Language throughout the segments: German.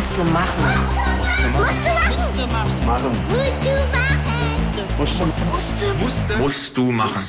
Musste machen. Musst du machen.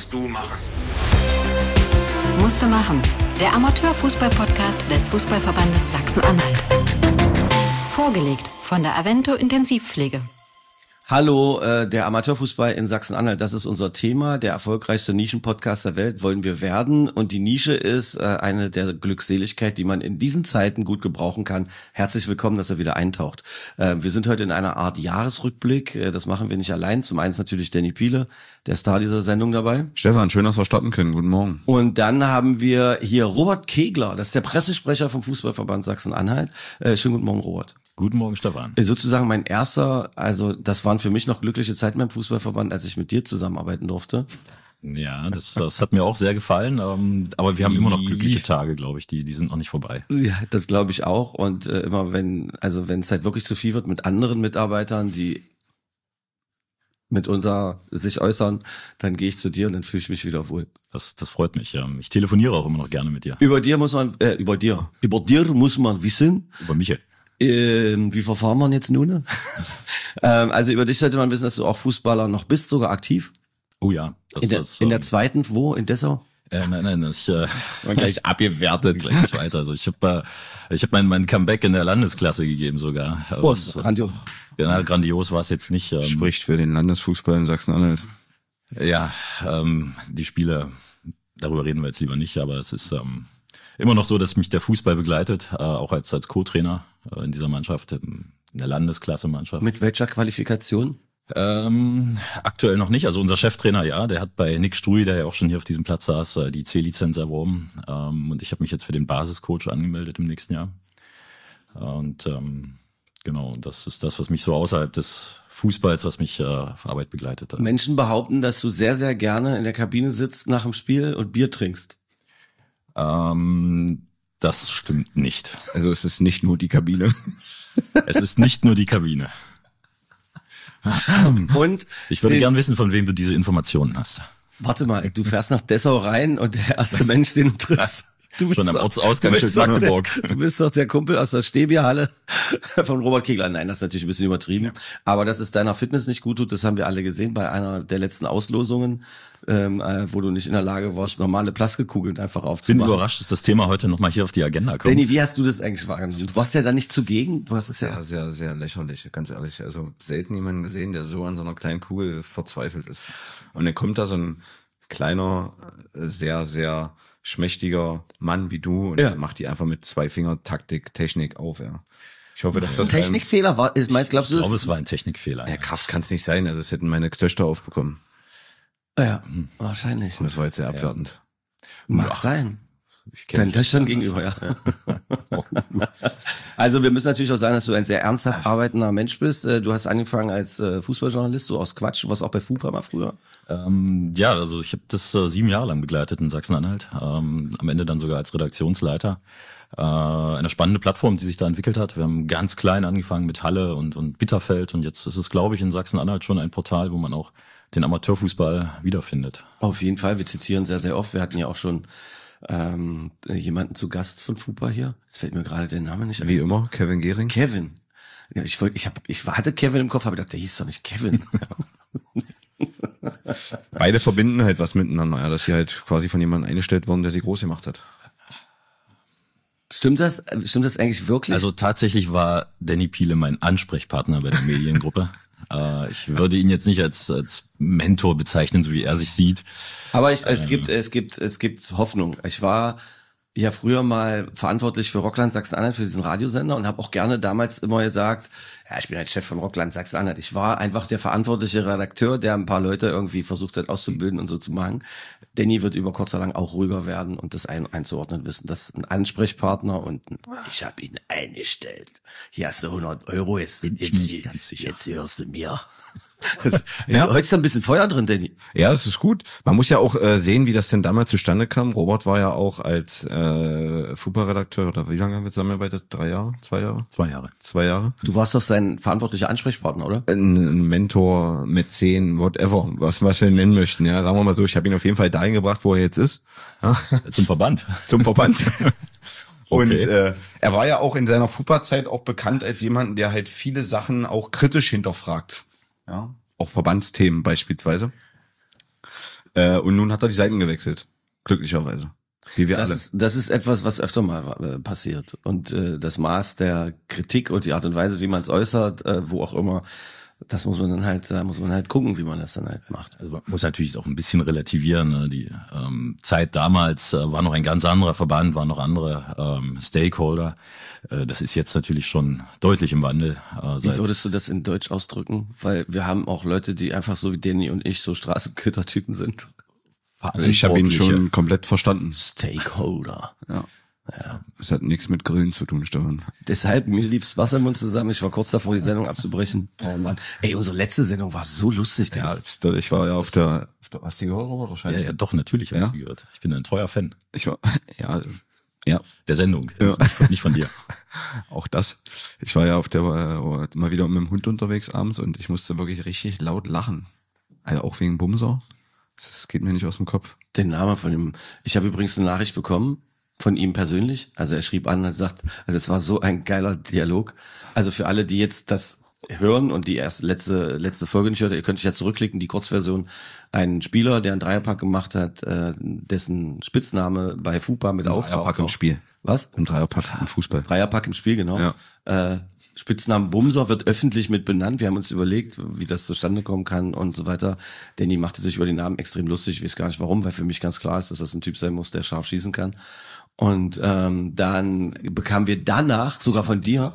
Musste machen. Der Amateurfußball-Podcast des Fußballverbandes Sachsen-Anhalt. Vorgelegt von der Avento Intensivpflege. Hallo, der Amateurfußball in Sachsen-Anhalt, das ist unser Thema. Der erfolgreichste Nischenpodcast der Welt wollen wir werden. Und die Nische ist eine der Glückseligkeit, die man in diesen Zeiten gut gebrauchen kann. Herzlich willkommen, dass er wieder eintaucht. Wir sind heute in einer Art Jahresrückblick. Das machen wir nicht allein. Zum einen ist natürlich Danny Piele, der Star dieser Sendung, dabei. Stefan, schön, dass wir starten können. Guten Morgen. Und dann haben wir hier Robert Kegler, das ist der Pressesprecher vom Fußballverband Sachsen-Anhalt. Schönen guten Morgen, Robert. Guten Morgen, Stefan. Sozusagen mein erster, also das waren für mich noch glückliche Zeiten beim Fußballverband, als ich mit dir zusammenarbeiten durfte. Ja, das hat mir auch sehr gefallen, aber wir haben immer noch glückliche Tage, glaube ich, die sind noch nicht vorbei. Ja, das glaube ich auch. Und immer wenn es halt wirklich zu viel wird mit anderen Mitarbeitern, die mitunter sich äußern, dann gehe ich zu dir und dann fühle ich mich wieder wohl. Das freut mich, ja. Ich telefoniere auch immer noch gerne mit dir. Über dir muss man wissen. Über mich. Wie verfahren wir jetzt nun? Also über dich sollte man wissen, dass du auch Fußballer noch bist, sogar aktiv. Oh ja. In der zweiten, wo? In Dessau? Nein, ich war gleich abgewertet. Gleich weiter. Also ich hab mein Comeback in der Landesklasse gegeben sogar. Grandios. Ja, grandios war es jetzt nicht. Spricht für den Landesfußball in Sachsen-Anhalt. Ja, die Spiele, darüber reden wir jetzt lieber nicht, aber es ist immer noch so, dass mich der Fußball begleitet, auch als Co-Trainer in dieser Mannschaft, in der Landesklasse-Mannschaft. Mit welcher Qualifikation? Aktuell noch nicht. Also unser Cheftrainer, ja, der hat bei Nick Struy, der ja auch schon hier auf diesem Platz saß, die C-Lizenz erworben. Und ich habe mich jetzt für den Basiscoach angemeldet im nächsten Jahr. Und genau, das ist das, was mich so außerhalb des Fußballs, was mich auf Arbeit begleitet hat. Menschen behaupten, dass du sehr, sehr gerne in der Kabine sitzt nach dem Spiel und Bier trinkst. Das stimmt nicht. Also es ist nicht nur die Kabine. Es ist nicht nur die Kabine. Und ich würde gern wissen, von wem du diese Informationen hast. Warte mal, du fährst nach Dessau rein und der erste Mensch, den du triffst, du bist schon am Ortsausgangsschild Magdeburg. Du bist doch der Kumpel aus der Stehbierhalle von Robert Kegler. Nein, das ist natürlich ein bisschen übertrieben. Aber dass es deiner Fitness nicht gut tut, das haben wir alle gesehen bei einer der letzten Auslosungen, wo du nicht in der Lage warst, normale Plastikkugeln einfach aufzumachen. Bin überrascht, dass das Thema heute nochmal hier auf die Agenda kommt. Danny, wie hast du das eigentlich wahrgenommen? Du warst ja da nicht zugegen. Du hast es ja sehr, sehr lächerlich, ganz ehrlich. Also selten jemanden gesehen, der so an so einer kleinen Kugel verzweifelt ist. Und dann kommt da so ein kleiner, sehr, sehr schmächtiger Mann wie du und macht die einfach mit 2 Finger Taktik, Technik auf, ja. Ich hoffe, dass das ein Technikfehler war. Ich glaube, es war ein Technikfehler. Ja, Kraft kann es nicht sein. Also das hätten meine Töchter aufbekommen. Ja, wahrscheinlich. Und das war jetzt sehr abwertend. Mag sein. Deinen Töchtern gegenüber, ja. Also wir müssen natürlich auch sagen, dass du ein sehr ernsthaft arbeitender Mensch bist. Du hast angefangen als Fußballjournalist, so aus Quatsch. Du warst auch bei FUPA mal früher. Ja, also ich habe das 7 Jahre lang begleitet in Sachsen-Anhalt. Am Ende dann sogar als Redaktionsleiter. Eine spannende Plattform, die sich da entwickelt hat. Wir haben ganz klein angefangen mit Halle und Bitterfeld und jetzt ist es, glaube ich, in Sachsen-Anhalt schon ein Portal, wo man auch den Amateurfußball wiederfindet. Auf jeden Fall, wir zitieren sehr, sehr oft. Wir hatten ja auch schon jemanden zu Gast von FUPA hier. Es fällt mir gerade der Name nicht ein. Wie immer, Kevin Gehring. Kevin. Ja, ich hatte Kevin im Kopf, aber ich dachte, der hieß doch nicht Kevin. Beide verbinden halt was miteinander, ja, dass sie halt quasi von jemandem eingestellt wurden, der sie groß gemacht hat. Stimmt das eigentlich wirklich? Also tatsächlich war Danny Piele mein Ansprechpartner bei der Mediengruppe. Ich würde ihn jetzt nicht als Mentor bezeichnen, so wie er sich sieht. Aber es gibt Hoffnung. Ich war ja früher mal verantwortlich für Rockland Sachsen-Anhalt, für diesen Radiosender und habe auch gerne damals immer gesagt, ja, ich bin halt Chef von Rockland Sachsen-Anhalt. Ich war einfach der verantwortliche Redakteur, der ein paar Leute irgendwie versucht hat auszubilden und so zu machen. Danny wird über kurz oder lang auch ruhiger werden und das einzuordnen wissen. Das ist ein Ansprechpartner und ich habe ihn eingestellt. Hier hast du 100 €, jetzt hörst du mir. Heute ist da ein bisschen Feuer drin, Danny. Ja, das ist gut. Man muss ja auch sehen, wie das denn damals zustande kam. Robert war ja auch als FUPA-Redakteur, oder wie lange haben wir zusammengearbeitet? 3 Jahre? 2 Jahre? 2 Jahre. 2 Jahre. Du warst doch sein verantwortlicher Ansprechpartner, oder? Ein Mentor, Mäzen, whatever, was wir nennen möchten. Ja, sagen wir mal so, ich habe ihn auf jeden Fall dahin gebracht, wo er jetzt ist. Ja. Zum Verband. Zum Verband. Und Okay. er war ja auch in seiner Fußballzeit auch bekannt als jemand, der halt viele Sachen auch kritisch hinterfragt. Ja, auch Verbandsthemen beispielsweise. Und nun hat er die Seiten gewechselt. Glücklicherweise. Wie wir alle. Das ist etwas, was öfter mal passiert. Und das Maß der Kritik und die Art und Weise, wie man es äußert, wo auch immer, das muss man dann halt, da muss man halt gucken, wie man das dann halt macht. Also man muss natürlich auch ein bisschen relativieren. Ne? Die Zeit damals war noch ein ganz anderer Verband, waren noch andere Stakeholder. Das ist jetzt natürlich schon deutlich im Wandel. Wie würdest du das in Deutsch ausdrücken? Weil wir haben auch Leute, die einfach so wie Danny und ich so Straßenköter-Typen sind. Ich habe ihn schon komplett verstanden. Stakeholder. Ja. Es hat nichts mit Grillen zu tun, Stefan. Deshalb, mir lief's Wasser im Mund zusammen. Ich war kurz davor, die Sendung abzubrechen. Oh Mann. Ey, unsere letzte Sendung war so lustig. Ja, ich war ja auf der hast du gehört, Robert, wahrscheinlich? Ja, doch, natürlich habe ich sie gehört. Ich bin ein treuer Fan. Ich war, ja. Der Sendung, Ja. nicht von dir. Auch das. Ich war ja auf der, mal wieder mit dem Hund unterwegs abends und ich musste wirklich richtig laut lachen. Also auch wegen Bumser. Das geht mir nicht aus dem Kopf. Den Namen von ihm. Ich habe übrigens eine Nachricht bekommen von ihm persönlich. Also er schrieb an und sagt, also es war so ein geiler Dialog. Also für alle, die jetzt das hören und die erst letzte Folge nicht hört, ihr könnt euch ja zurückklicken, die Kurzversion. Ein Spieler, der einen Dreierpack gemacht hat, dessen Spitzname bei FUPA mit auftaucht. Dreierpack im Spiel. Was? Im Dreierpack im Fußball. Dreierpack im Spiel, genau. Ja. Spitznamen Bumser wird öffentlich mit benannt. Wir haben uns überlegt, wie das zustande kommen kann und so weiter. Danny machte sich über den Namen extrem lustig. Ich weiß gar nicht warum, weil für mich ganz klar ist, dass das ein Typ sein muss, der scharf schießen kann. Und dann bekamen wir danach sogar von dir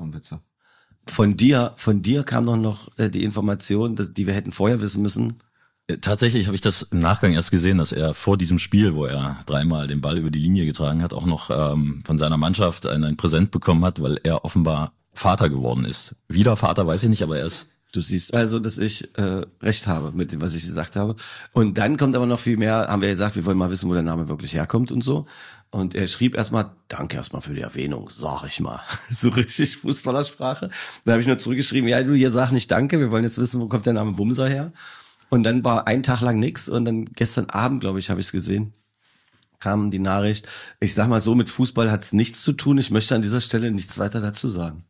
kam noch die Information, die wir hätten vorher wissen müssen. Tatsächlich habe ich das im Nachgang erst gesehen, dass er vor diesem Spiel, wo er dreimal den Ball über die Linie getragen hat, auch noch von seiner Mannschaft ein Präsent bekommen hat, weil er offenbar Vater geworden ist. Wieder Vater, weiß ich nicht, aber er ist... Du siehst also, dass ich recht habe mit dem, was ich gesagt habe. Und dann kommt aber noch viel mehr, haben wir gesagt, wir wollen mal wissen, wo der Name wirklich herkommt und so. Und er schrieb erstmal, danke erstmal für die Erwähnung, sag ich mal. So richtig Fußballersprache. Dann habe ich nur zurückgeschrieben, ja, du hier sag nicht danke, wir wollen jetzt wissen, wo kommt der Name Bumser her. Und dann war ein Tag lang nix und dann gestern Abend, glaube ich, habe ich es gesehen, kam die Nachricht. Ich sag mal so, mit Fußball hat's nichts zu tun. Ich möchte an dieser Stelle nichts weiter dazu sagen.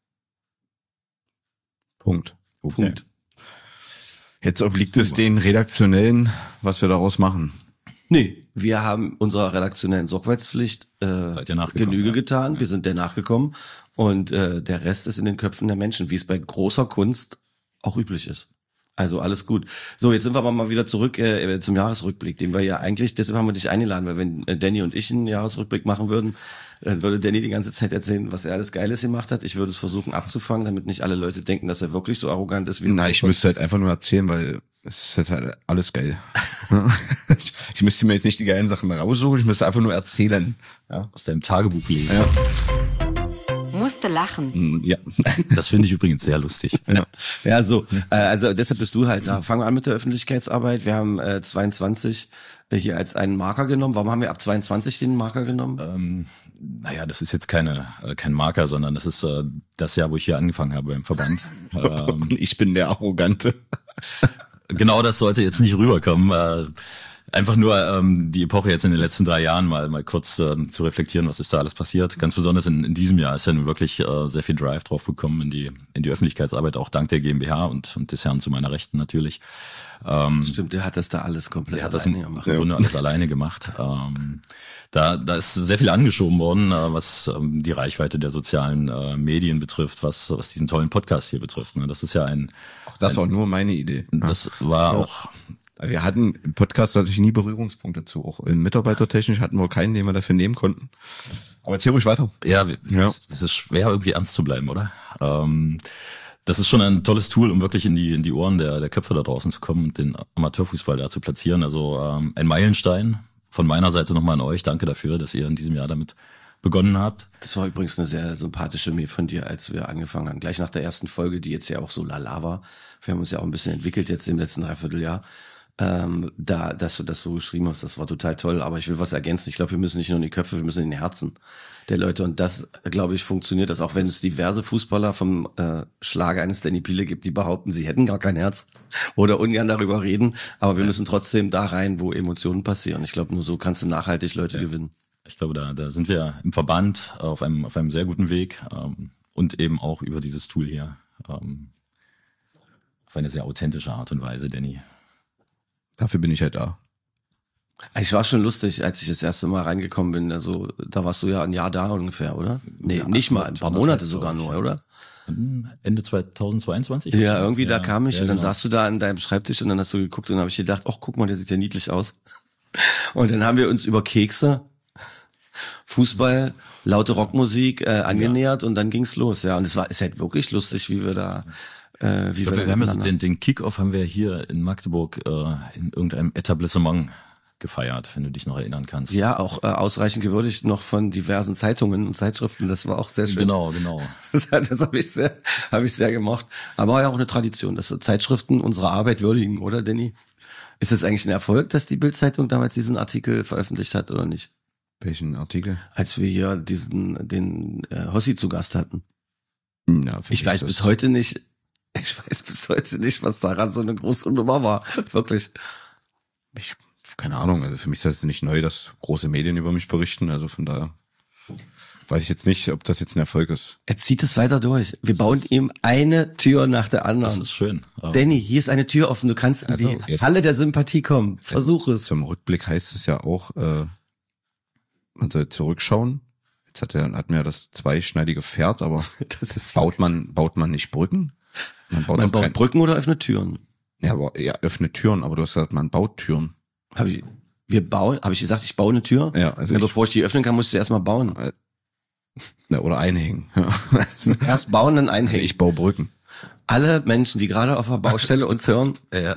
Punkt. Punkt. Jetzt obliegt es den Redaktionellen, was wir daraus machen. Nee, wir haben unserer redaktionellen Sorgfaltspflicht Seid ihr nachgekommen, Genüge ja. getan. Ja. Wir sind der nachgekommen und der Rest ist in den Köpfen der Menschen, wie es bei großer Kunst auch üblich ist. Also alles gut. So, jetzt sind wir aber mal wieder zurück zum Jahresrückblick, den wir ja eigentlich, deshalb haben wir dich eingeladen, weil wenn Danny und ich einen Jahresrückblick machen würden, dann würde Danny die ganze Zeit erzählen, was er alles Geiles gemacht hat. Ich würde es versuchen abzufangen, damit nicht alle Leute denken, dass er wirklich so arrogant ist wie Na, ich müsste halt einfach nur erzählen, weil es ist halt alles geil. Ich müsste mir jetzt nicht die geilen Sachen raussuchen, ich müsste einfach nur erzählen. Ja. Aus deinem Tagebuch lesen. Ja. Musste lachen. Ja. Das finde ich übrigens sehr lustig. Ja, so. Also deshalb bist du halt da. Fangen wir an mit der Öffentlichkeitsarbeit. Wir haben 22 hier als einen Marker genommen. Warum haben wir ab 22 den Marker genommen? Naja, das ist jetzt kein Marker, sondern das ist das Jahr, wo ich hier angefangen habe im Verband. Und ich bin der Arrogante. Genau, das sollte jetzt nicht rüberkommen. Einfach nur die Epoche jetzt in den letzten 3 Jahren mal kurz zu reflektieren, was ist da alles passiert. Ganz besonders in diesem Jahr ist ja nun wirklich sehr viel Drive drauf gekommen in die Öffentlichkeitsarbeit, auch dank der GmbH und des Herrn zu meiner Rechten natürlich. Stimmt, der hat das da alles komplett alleine gemacht. Im Grunde alles alleine gemacht. Da ist sehr viel angeschoben worden, was die Reichweite der sozialen Medien betrifft, was diesen tollen Podcast hier betrifft. Ne? Das ist ja Das war nur meine Idee. Das war auch... Wir hatten im Podcast natürlich nie Berührungspunkte zu. Auch mitarbeitertechnisch hatten wir keinen, den wir dafür nehmen konnten. Aber erzähl ruhig weiter. Ja, es ist schwer, irgendwie ernst zu bleiben, oder? Das ist schon ein tolles Tool, um wirklich in die Ohren der Köpfe da draußen zu kommen und den Amateurfußball da zu platzieren. Also ein Meilenstein von meiner Seite nochmal an euch. Danke dafür, dass ihr in diesem Jahr damit begonnen habt. Das war übrigens eine sehr sympathische Mail von dir, als wir angefangen haben. Gleich nach der ersten Folge, die jetzt ja auch so lala war. Wir haben uns ja auch ein bisschen entwickelt jetzt im letzten Dreivierteljahr. Dass du das so geschrieben hast, das war total toll. Aber ich will was ergänzen. Ich glaube, wir müssen nicht nur in die Köpfe, wir müssen in die Herzen der Leute. Und das, glaube ich, funktioniert das, auch wenn es diverse Fußballer vom Schlager eines Danny Piele gibt, die behaupten, sie hätten gar kein Herz oder ungern darüber reden. Aber wir müssen trotzdem da rein, wo Emotionen passieren. Ich glaube, nur so kannst du nachhaltig Leute gewinnen. Ich glaube, da sind wir im Verband auf einem sehr guten Weg und eben auch über dieses Tool hier auf eine sehr authentische Art und Weise, Danny. Dafür bin ich halt da. Ich war schon lustig, als ich das erste Mal reingekommen bin. Also da warst du ja ein Jahr da ungefähr, oder? Nee, ja, nicht mal, ein paar Monate sogar nur, oder? Ende 2022? Ja, irgendwie da kam ich ja, und dann genau. saßt du da an deinem Schreibtisch und dann hast du geguckt und dann habe ich gedacht, ach guck mal, der sieht ja niedlich aus. Und dann haben wir uns über Kekse, Fußball, laute Rockmusik angenähert und dann ging's los. Ja, und ist halt wirklich lustig, wie wir da wir haben ja den Kick-Off haben wir hier in Magdeburg in irgendeinem Etablissement gefeiert, wenn du dich noch erinnern kannst. Ja, auch ausreichend gewürdigt noch von diversen Zeitungen und Zeitschriften. Das war auch sehr schön. Genau. Das habe ich sehr gemocht. Aber war ja auch eine Tradition, dass so Zeitschriften unsere Arbeit würdigen, oder Danny? Ist es eigentlich ein Erfolg, dass die Bild-Zeitung damals diesen Artikel veröffentlicht hat oder nicht? Welchen Artikel? Als wir hier den Hossi zu Gast hatten. Ja, Ich weiß bis heute nicht, was daran so eine große Nummer war. Wirklich. Keine Ahnung, also für mich ist das nicht neu, dass große Medien über mich berichten, also von daher weiß ich jetzt nicht, ob das jetzt ein Erfolg ist. Er zieht es weiter durch. Wir bauen ihm eine Tür nach der anderen. Das ist schön. Danny, hier ist eine Tür offen, du kannst in die Halle der Sympathie kommen. Versuch es. Zum Rückblick heißt es ja auch, man soll zurückschauen. Jetzt hatten wir ja das zweischneidige Pferd, aber baut man nicht Brücken? Man baut Brücken oder öffnet Türen? Ja, aber öffnet Türen, aber du hast gesagt, man baut Türen. Habe ich gesagt, ich baue eine Tür? Ja, also bevor ich die öffnen kann, muss ich sie erstmal bauen. Ja, oder einhängen. Ja. Erst bauen, dann einhängen. Ich baue Brücken. Alle Menschen, die gerade auf der Baustelle uns hören,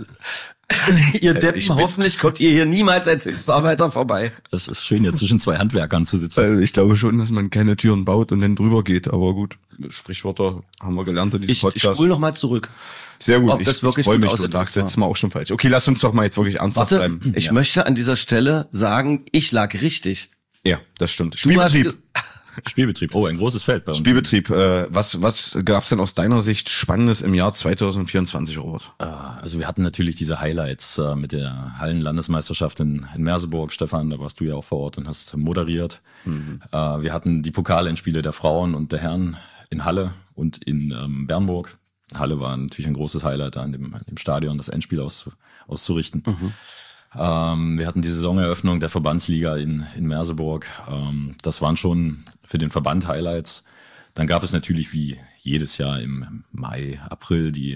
ihr Deppen, hoffentlich kommt ihr hier niemals als Hilfsarbeiter vorbei. Das ist schön, hier zwischen zwei Handwerkern zu sitzen. Also ich glaube schon, dass man keine Türen baut und dann drüber geht, aber gut. Sprichwörter haben wir gelernt in diesem Podcast. Ich spule nochmal zurück. Sehr gut, ob das wirklich ich freue mich, gut du sagst letztes Mal auch schon falsch. Okay, lass uns doch mal jetzt wirklich ernsthaft bleiben. Ich möchte an dieser Stelle sagen, ich lag richtig. Ja, das stimmt. Spielbetrieb, oh, ein großes Feld bei uns. Spielbetrieb, was gab's denn aus deiner Sicht Spannendes im Jahr 2024, Robert? Also wir hatten natürlich diese Highlights mit der Hallenlandesmeisterschaft in Merseburg, Stefan, da warst du ja auch vor Ort und hast moderiert. Wir hatten die Pokalendspiele der Frauen und der Herren in Halle und in Bernburg. Halle war natürlich ein großes Highlight, da in dem Stadion das Endspiel auszurichten. Wir hatten die Saisoneröffnung der Verbandsliga in Merseburg. Das waren schon für den Verband Highlights. Dann gab es natürlich wie jedes Jahr im Mai, April die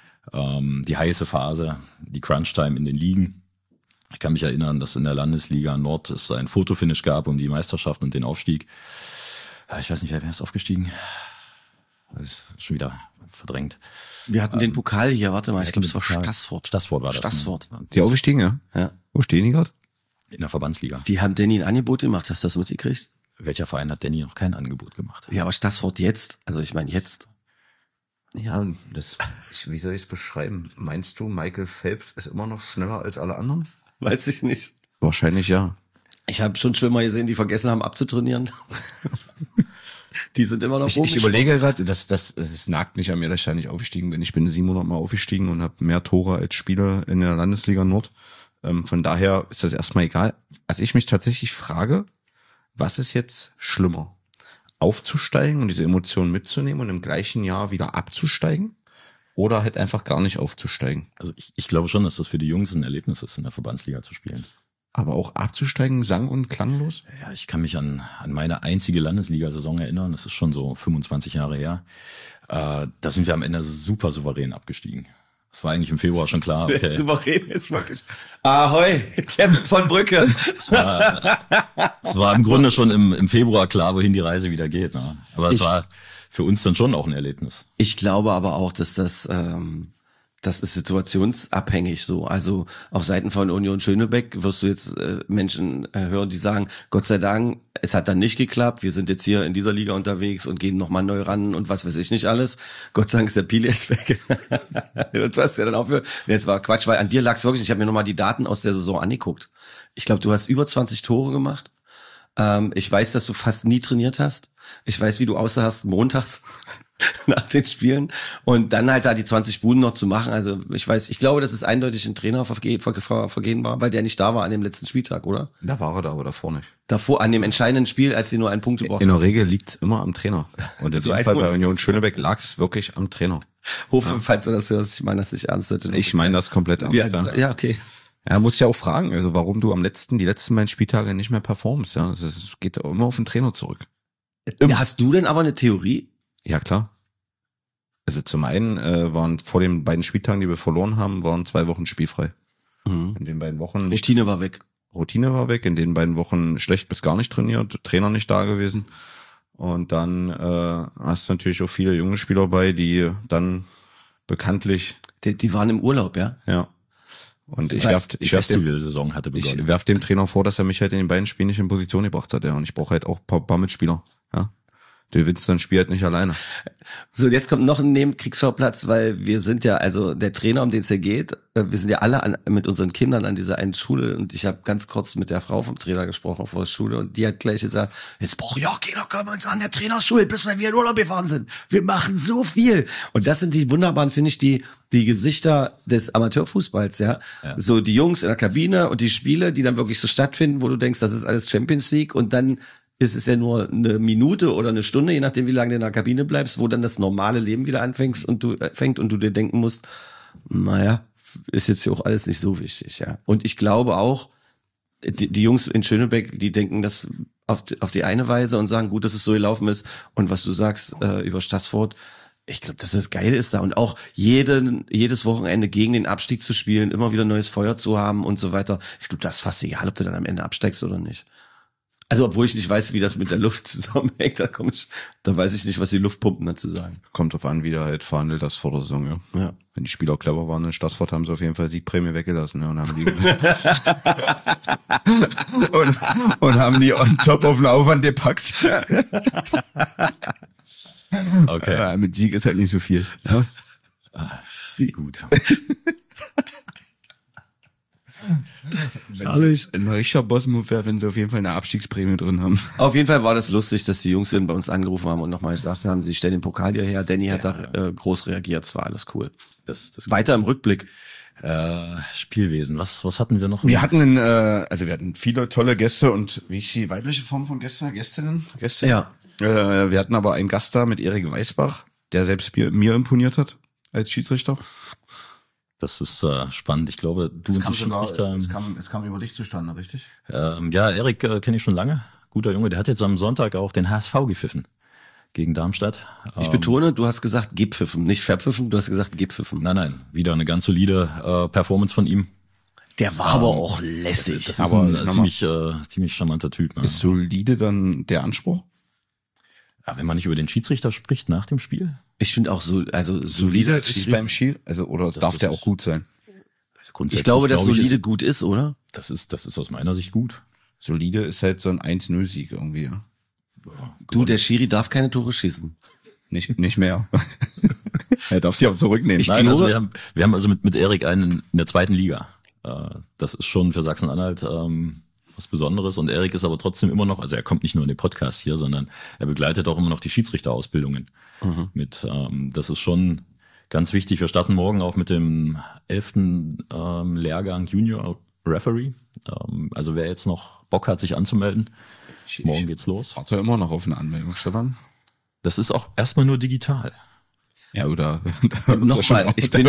heiße Phase, die Crunch-Time in den Ligen. Ich kann mich erinnern, dass in der Landesliga Nord es ein Fotofinish gab um die Meisterschaft und den Aufstieg. Ich weiß nicht, wer ist aufgestiegen? Das ist schon wieder verdrängt. Wir hatten den Pokal hier, warte mal, ich glaube, es war Stassfurt. Stassfurt war das. Stassfurt. Die aufgestiegen, ja? Ja. Wo stehen die gerade? In der Verbandsliga. Die haben Danny ein Angebot gemacht, hast du das mitgekriegt? Welcher Verein hat Danny noch kein Angebot gemacht? Ja, aber Stassfurt jetzt, also ich meine jetzt. Ja, wie soll ich es beschreiben? Meinst du, Michael Phelps ist immer noch schneller als alle anderen? Weiß ich nicht. Wahrscheinlich ja. Ich habe schon Schwimmer gesehen, die vergessen haben abzutrainieren. Die sind immer noch Ich überlege gerade, es nagt nicht an mir, dass ich da nicht aufgestiegen bin. Ich bin 700 Mal aufgestiegen und habe mehr Tore als Spieler in der Landesliga Nord. Von daher ist das erstmal egal. Also ich mich tatsächlich frage, was ist jetzt schlimmer? Aufzusteigen und diese Emotionen mitzunehmen und im gleichen Jahr wieder abzusteigen? Oder halt einfach gar nicht aufzusteigen? Also ich glaube schon, dass das für die Jungs ein Erlebnis ist, in der Verbandsliga zu spielen. Aber auch abzusteigen, sang- und klanglos? Ja, ich kann mich an meine einzige Landesliga-Saison erinnern. Das ist schon so 25 Jahre her. Da sind wir am Ende super souverän abgestiegen. Das war eigentlich im Februar schon klar. Okay. Souverän ist wirklich. Ahoi, Kevin von Brücke. Es war im Grunde schon im Februar klar, wohin die Reise wieder geht. Ne? Aber es war für uns dann schon auch ein Erlebnis. Ich glaube aber auch, dass das ist situationsabhängig so. Also auf Seiten von Union Schönebeck wirst du jetzt Menschen hören, die sagen, Gott sei Dank, es hat dann nicht geklappt, wir sind jetzt hier in dieser Liga unterwegs und gehen nochmal neu ran und was weiß ich nicht alles. Gott sei Dank ist der Pili jetzt weg. Und was ja dann auch jetzt war Quatsch, weil an dir lag's wirklich, ich habe mir nochmal die Daten aus der Saison angeguckt. Ich glaube, du hast über 20 Tore gemacht. Ich weiß, dass du fast nie trainiert hast. Ich weiß, wie du aussahst montags, nach den Spielen und dann halt da die 20 Buden noch zu machen. Also ich glaube, das ist eindeutig ein Trainervergehen war, weil der nicht da war an dem letzten Spieltag, oder? Da war er da, aber davor nicht. Davor, an dem entscheidenden Spiel, als sie nur einen Punkt gebraucht haben. In der Regel liegt's immer am Trainer. Und in So dem ein Fall bei Hund. Union Schönebeck lag es wirklich am Trainer. Hofe, falls du das hörst, ich meine das nicht ernst. Ich meine das komplett ernst. Ja, okay. Ja, muss ja auch fragen, also warum du die letzten beiden Spieltage nicht mehr performst. Ja, es geht immer auf den Trainer zurück. Hast du denn aber eine Theorie? Ja, klar. Also zum einen waren vor den beiden Spieltagen, die wir verloren haben, waren 2 Wochen spielfrei. In den beiden Wochen Routine war weg. Routine war weg, in den beiden Wochen schlecht bis gar nicht trainiert, Trainer nicht da gewesen. Und dann hast du natürlich auch viele junge Spieler bei, die dann bekanntlich... Die waren im Urlaub, ja? Ja. Und Die Festival-Saison hatte begonnen. Ich werf dem Trainer vor, dass er mich halt in den beiden Spielen nicht in Position gebracht hat. Ja. Und ich brauche halt auch ein paar Mitspieler. Ja. Du gewinnst dann Spiel halt nicht alleine. So, jetzt kommt noch ein Nebenkriegsschauplatz, weil wir sind ja, also der Trainer, um den es hier geht, wir sind ja alle mit unseren Kindern an dieser einen Schule und ich habe ganz kurz mit der Frau vom Trainer gesprochen vor der Schule und die hat gleich gesagt, jetzt braucht ja keiner, können wir uns an der Trainerschule, bis wir in Urlaub gefahren sind. Wir machen so viel. Und das sind die wunderbaren, finde ich, die Gesichter des Amateurfußballs, ja. So die Jungs in der Kabine und die Spiele, die dann wirklich so stattfinden, wo du denkst, das ist alles Champions League und dann ist es ja nur eine Minute oder eine Stunde, je nachdem, wie lange du in der Kabine bleibst, wo dann das normale Leben wieder anfängt und du dir denken musst, naja, ist jetzt hier auch alles nicht so wichtig, ja. Und ich glaube auch, die Jungs in Schönebeck, die denken das auf die eine Weise und sagen, gut, dass es so gelaufen ist. Und was du sagst über Stassfurt, ich glaube, dass das Geile ist da. Und auch jedes Wochenende gegen den Abstieg zu spielen, immer wieder neues Feuer zu haben und so weiter. Ich glaube, das ist fast egal, ob du dann am Ende absteigst oder nicht. Also, obwohl ich nicht weiß, wie das mit der Luft zusammenhängt, da weiß ich nicht, was die Luftpumpen dazu sagen. Kommt drauf an, wie der halt verhandelt das vor der Saison, ja. Ja. Wenn die Spieler clever waren in Stassfurt, haben sie auf jeden Fall Siegprämie weggelassen, ja, und haben die und haben die on top auf den Aufwand gepackt. Okay. Ja, mit Sieg ist halt nicht so viel. Ja? Gut. Ein richtiger Boss-Move wäre, wenn sie auf jeden Fall eine Abstiegsprämie drin haben. Auf jeden Fall war das lustig, dass die Jungs dann bei uns angerufen haben und nochmal gesagt haben, sie stellen den Pokal hierher. Danny hat da groß reagiert, es war alles cool. Das Weiter im Rückblick. Spielwesen. Was hatten wir noch? Wir hatten viele tolle Gäste und wie ist die weibliche Form von Gäste? Gästinnen? Gäste? Ja. Wir hatten aber einen Gast da mit Erik Weißbach, der selbst mir imponiert hat als Schiedsrichter. Das ist spannend. Ich glaube, du und die Schiedsrichter. Es kam über dich zustande, richtig? Ja, Erik kenne ich schon lange. Guter Junge. Der hat jetzt am Sonntag auch den HSV gepfiffen gegen Darmstadt. Ich betone, du hast gesagt gepfiffen, nicht verpfiffen, du hast gesagt gepfiffen. Nein, wieder eine ganz solide Performance von ihm. Der war aber auch lässig. Das ist ein ziemlich charmanter Typ. Ne? Ist solide dann der Anspruch? Ja, wenn man nicht über den Schiedsrichter spricht nach dem Spiel. Ich finde auch so, also solide ist beim Spiel, also oder darf der auch gut sein? Also ich glaube, dass solide gut ist, oder? Das ist aus meiner Sicht gut. Solide ist halt so ein 1-0-Sieg irgendwie, ja. Du, der Schiri darf keine Tore schießen. Nicht mehr. Er darf sie auch zurücknehmen. Nein, also wir haben also mit Erik einen in der 2. Liga. Das ist schon für Sachsen-Anhalt was Besonderes. Und Erik ist aber trotzdem immer noch, also er kommt nicht nur in den Podcast hier, sondern er begleitet auch immer noch die Schiedsrichterausbildungen mit. Das ist schon ganz wichtig. Wir starten morgen auch mit dem 11. Lehrgang Junior Referee. Also wer jetzt noch Bock hat, sich anzumelden, morgen geht's los. Warte immer noch auf eine Anmeldung, Stefan. Das ist auch erstmal nur digital. Ja, oder nochmal, ich bin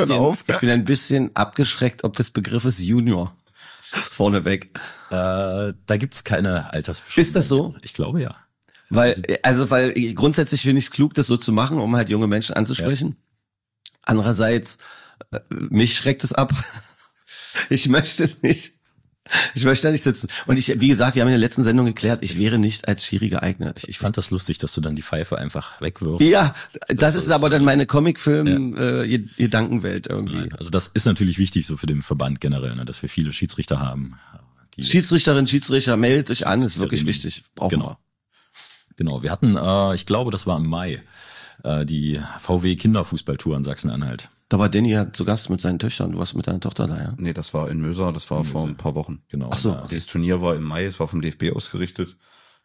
ein bisschen abgeschreckt, ob des Begriffes Junior vorneweg. Da gibt's keine Altersbeschränkung. Ist das so? Ich glaube ja. Weil grundsätzlich finde ich es klug, das so zu machen, um halt junge Menschen anzusprechen. Ja. Andererseits, mich schreckt es ab. Ich möchte da nicht sitzen. Und wie gesagt, wir haben in der letzten Sendung geklärt, ich wäre nicht als Schiri geeignet. Ich fand das lustig, dass du dann die Pfeife einfach wegwirfst. Ja, das ist aber dann meine Comicfilm-Gedankenwelt irgendwie. Nein, also das ist natürlich wichtig so für den Verband generell, ne, dass wir viele Schiedsrichter haben. Schiedsrichterinnen, Schiedsrichter, meldet euch an, ist wirklich wichtig. Brauchen wir. Genau, wir hatten, ich glaube, das war im Mai, die VW Kinderfußballtour in Sachsen-Anhalt. Da war Danny ja zu Gast mit seinen Töchtern. Du warst mit deiner Tochter da, ja? Nee, das war in Möser, das war vor ein paar Wochen. Genau. Ach so. Dieses Turnier war im Mai, es war vom DFB ausgerichtet.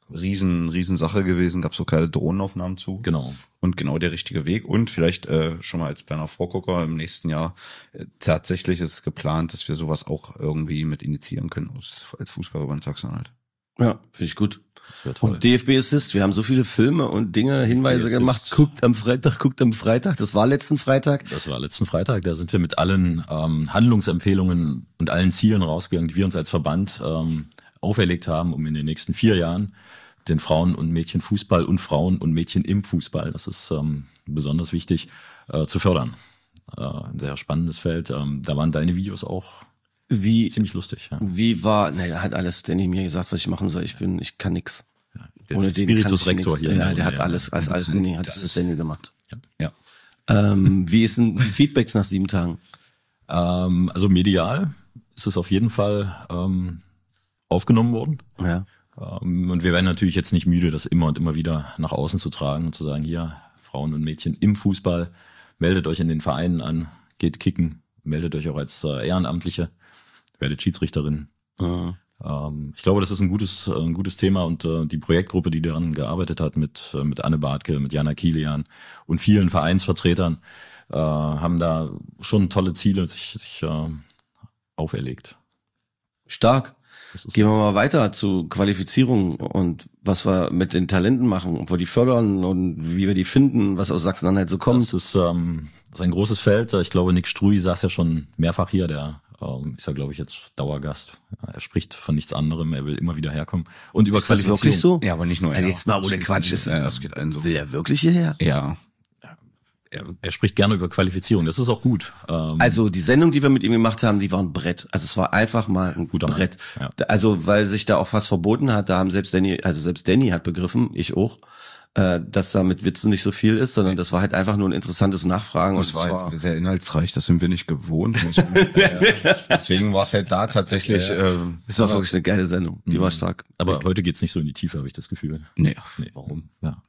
riesen Sache gewesen, gab so keine Drohnenaufnahmen zu. Genau. Und genau der richtige Weg. Und vielleicht schon mal als kleiner Vorgucker im nächsten Jahr, tatsächlich ist geplant, dass wir sowas auch irgendwie mit initiieren können als Fußballverband Sachsen-Anhalt. Ja, finde ich gut. Das wäre toll. Und DFB Assist, wir haben so viele Filme und Dinge, Hinweise gemacht. Guckt am Freitag. Das war letzten Freitag. Da sind wir mit allen Handlungsempfehlungen und allen Zielen rausgegangen, die wir uns als Verband auferlegt haben, um in den nächsten 4 Jahren den Frauen- und Mädchenfußball und Frauen und Mädchen im Fußball, das ist besonders wichtig, zu fördern. Ein sehr spannendes Feld. Da waren deine Videos auch ziemlich lustig. Ja. Wie war, hat alles Danny mir gesagt, was ich machen soll. Ich kann nix. Ja, der Ohne den Spiritus kann ich Rector nix. hier. Ja, der hat alles Danny hat das Danny gemacht. Ja. Wie ist denn die Feedbacks nach 7 Tagen? Also medial ist es auf jeden Fall aufgenommen worden. Ja. Und wir werden natürlich jetzt nicht müde, das immer und immer wieder nach außen zu tragen und zu sagen, hier, Frauen und Mädchen im Fußball, meldet euch in den Vereinen an, geht kicken, meldet euch auch als Ehrenamtliche, werdet Schiedsrichterin. Ich glaube, das ist ein gutes Thema und die Projektgruppe, die daran gearbeitet hat mit Anne Bartke, mit Jana Kilian und vielen Vereinsvertretern, haben da schon tolle Ziele sich auferlegt. Stark. Gehen wir mal weiter zu Qualifizierung und was wir mit den Talenten machen, ob wir die fördern und wie wir die finden, was aus Sachsen-Anhalt so kommt. Das ist ein großes Feld. Ich glaube, Nick Struy saß ja schon mehrfach hier, der ist ja, glaube ich, jetzt Dauergast. Er spricht von nichts anderem, er will immer wieder herkommen. Und über Qualifizierung. Ist das wirklich so? Ja, aber nicht nur er. Also jetzt mal ohne Quatsch. Das geht allen so. Will er wirklich hierher? Ja. Er spricht gerne über Qualifizierung, das ist auch gut. Also die Sendung, die wir mit ihm gemacht haben, die war ein Brett. Also es war einfach mal ein Guter Brett. Mann. Ja. Also weil sich da auch was verboten hat, da haben selbst Danny hat begriffen, ich auch, dass da mit Witzen nicht so viel ist, sondern das war halt einfach nur ein interessantes Nachfragen. Das war halt sehr inhaltsreich, das sind wir nicht gewohnt. Deswegen war es halt da tatsächlich. Das war wirklich eine geile Sendung, die war stark. Aber heute geht's nicht so in die Tiefe, habe ich das Gefühl. Nee. Warum? Ja.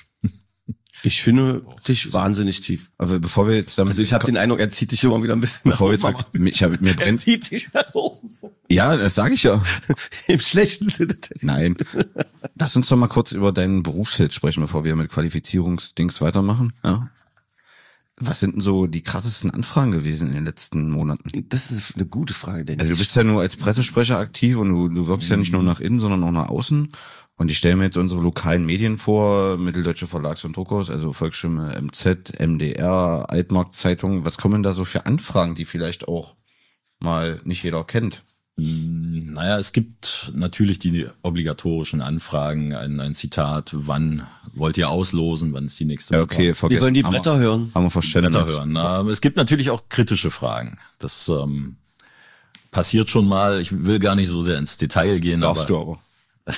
Ich finde dich wahnsinnig tief. Aber bevor wir jetzt damit. Also ich habe den Eindruck, er zieht dich immer wieder ein bisschen Bevor wir jetzt mir brennt. zieht dich nach oben. Ja, das sage ich ja. Im schlechten Sinne. Nein. Lass uns doch mal kurz über dein Berufsfeld sprechen, bevor wir mit Qualifizierungsdings weitermachen. Ja. Was sind denn so die krassesten Anfragen gewesen in den letzten Monaten? Das ist eine gute Frage, Dennis. Also du bist ja nur als Pressesprecher aktiv und du wirkst ja nicht nur nach innen, sondern auch nach außen. Und ich stelle mir jetzt unsere lokalen Medien vor, Mitteldeutsche Verlags- und Druckhaus, also Volksstimme, MZ, MDR, Altmarkt-Zeitung. Was kommen da so für Anfragen, die vielleicht auch mal nicht jeder kennt? Naja, es gibt natürlich die obligatorischen Anfragen, ein Zitat, wann wollt ihr auslosen, wann ist die nächste Ja, okay, Wir wollen die Bretter hören. Haben wir Verständnis. Bretter hören. Es gibt natürlich auch kritische Fragen. Das passiert schon mal. Ich will gar nicht so sehr ins Detail gehen. Darfst du aber.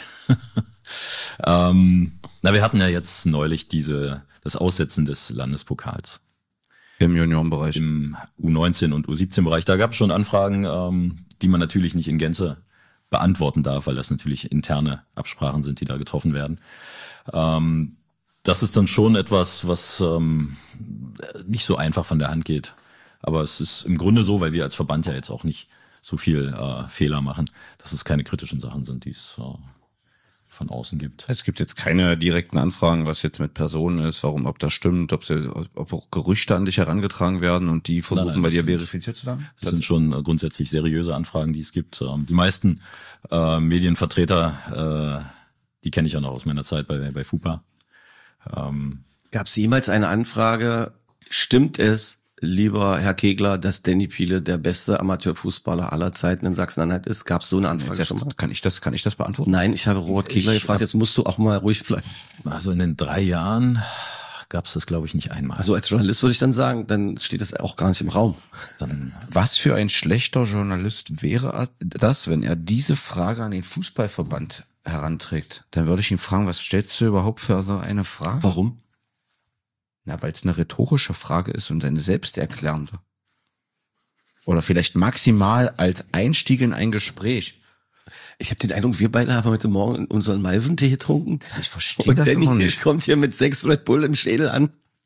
Wir hatten ja jetzt neulich das Aussetzen des Landespokals. Im Juniorenbereich. Im U19 und U17-Bereich. Da gab es schon Anfragen, die man natürlich nicht in Gänze beantworten darf, weil das natürlich interne Absprachen sind, die da getroffen werden. Das ist dann schon etwas, was nicht so einfach von der Hand geht. Aber es ist im Grunde so, weil wir als Verband ja jetzt auch nicht so viel Fehler machen, dass es keine kritischen Sachen sind, die es von außen gibt. Es gibt jetzt keine direkten Anfragen, was jetzt mit Personen ist, ob das stimmt, ob auch Gerüchte an dich herangetragen werden und die versuchen bei dir verifiziert zu werden? Das sind schon grundsätzlich seriöse Anfragen, die es gibt. Die meisten Medienvertreter, die kenne ich ja noch aus meiner Zeit bei FUPA. Gab es jemals eine Anfrage, stimmt es, lieber Herr Kegler, dass Danny Piele der beste Amateurfußballer aller Zeiten in Sachsen-Anhalt ist? Gab es so eine Anfrage schon mal? Kann ich das beantworten? Nein, ich habe Robert Kegler gefragt, jetzt musst du auch mal ruhig bleiben. Also in den 3 Jahren gab es das, glaube ich, nicht einmal. Also als Journalist würde ich dann sagen, dann steht das auch gar nicht im Raum. Dann, was für ein schlechter Journalist wäre das, wenn er diese Frage an den Fußballverband heranträgt? Dann würde ich ihn fragen, was stellst du überhaupt für so eine Frage? Warum? Na, weil es eine rhetorische Frage ist und eine selbsterklärende. Oder vielleicht maximal als Einstieg in ein Gespräch. Ich habe den Eindruck, wir beide haben heute Morgen unseren Malventee getrunken. Ich verstehe Und das Danny noch nicht. kommt hier mit 6 Red Bull im Schädel an.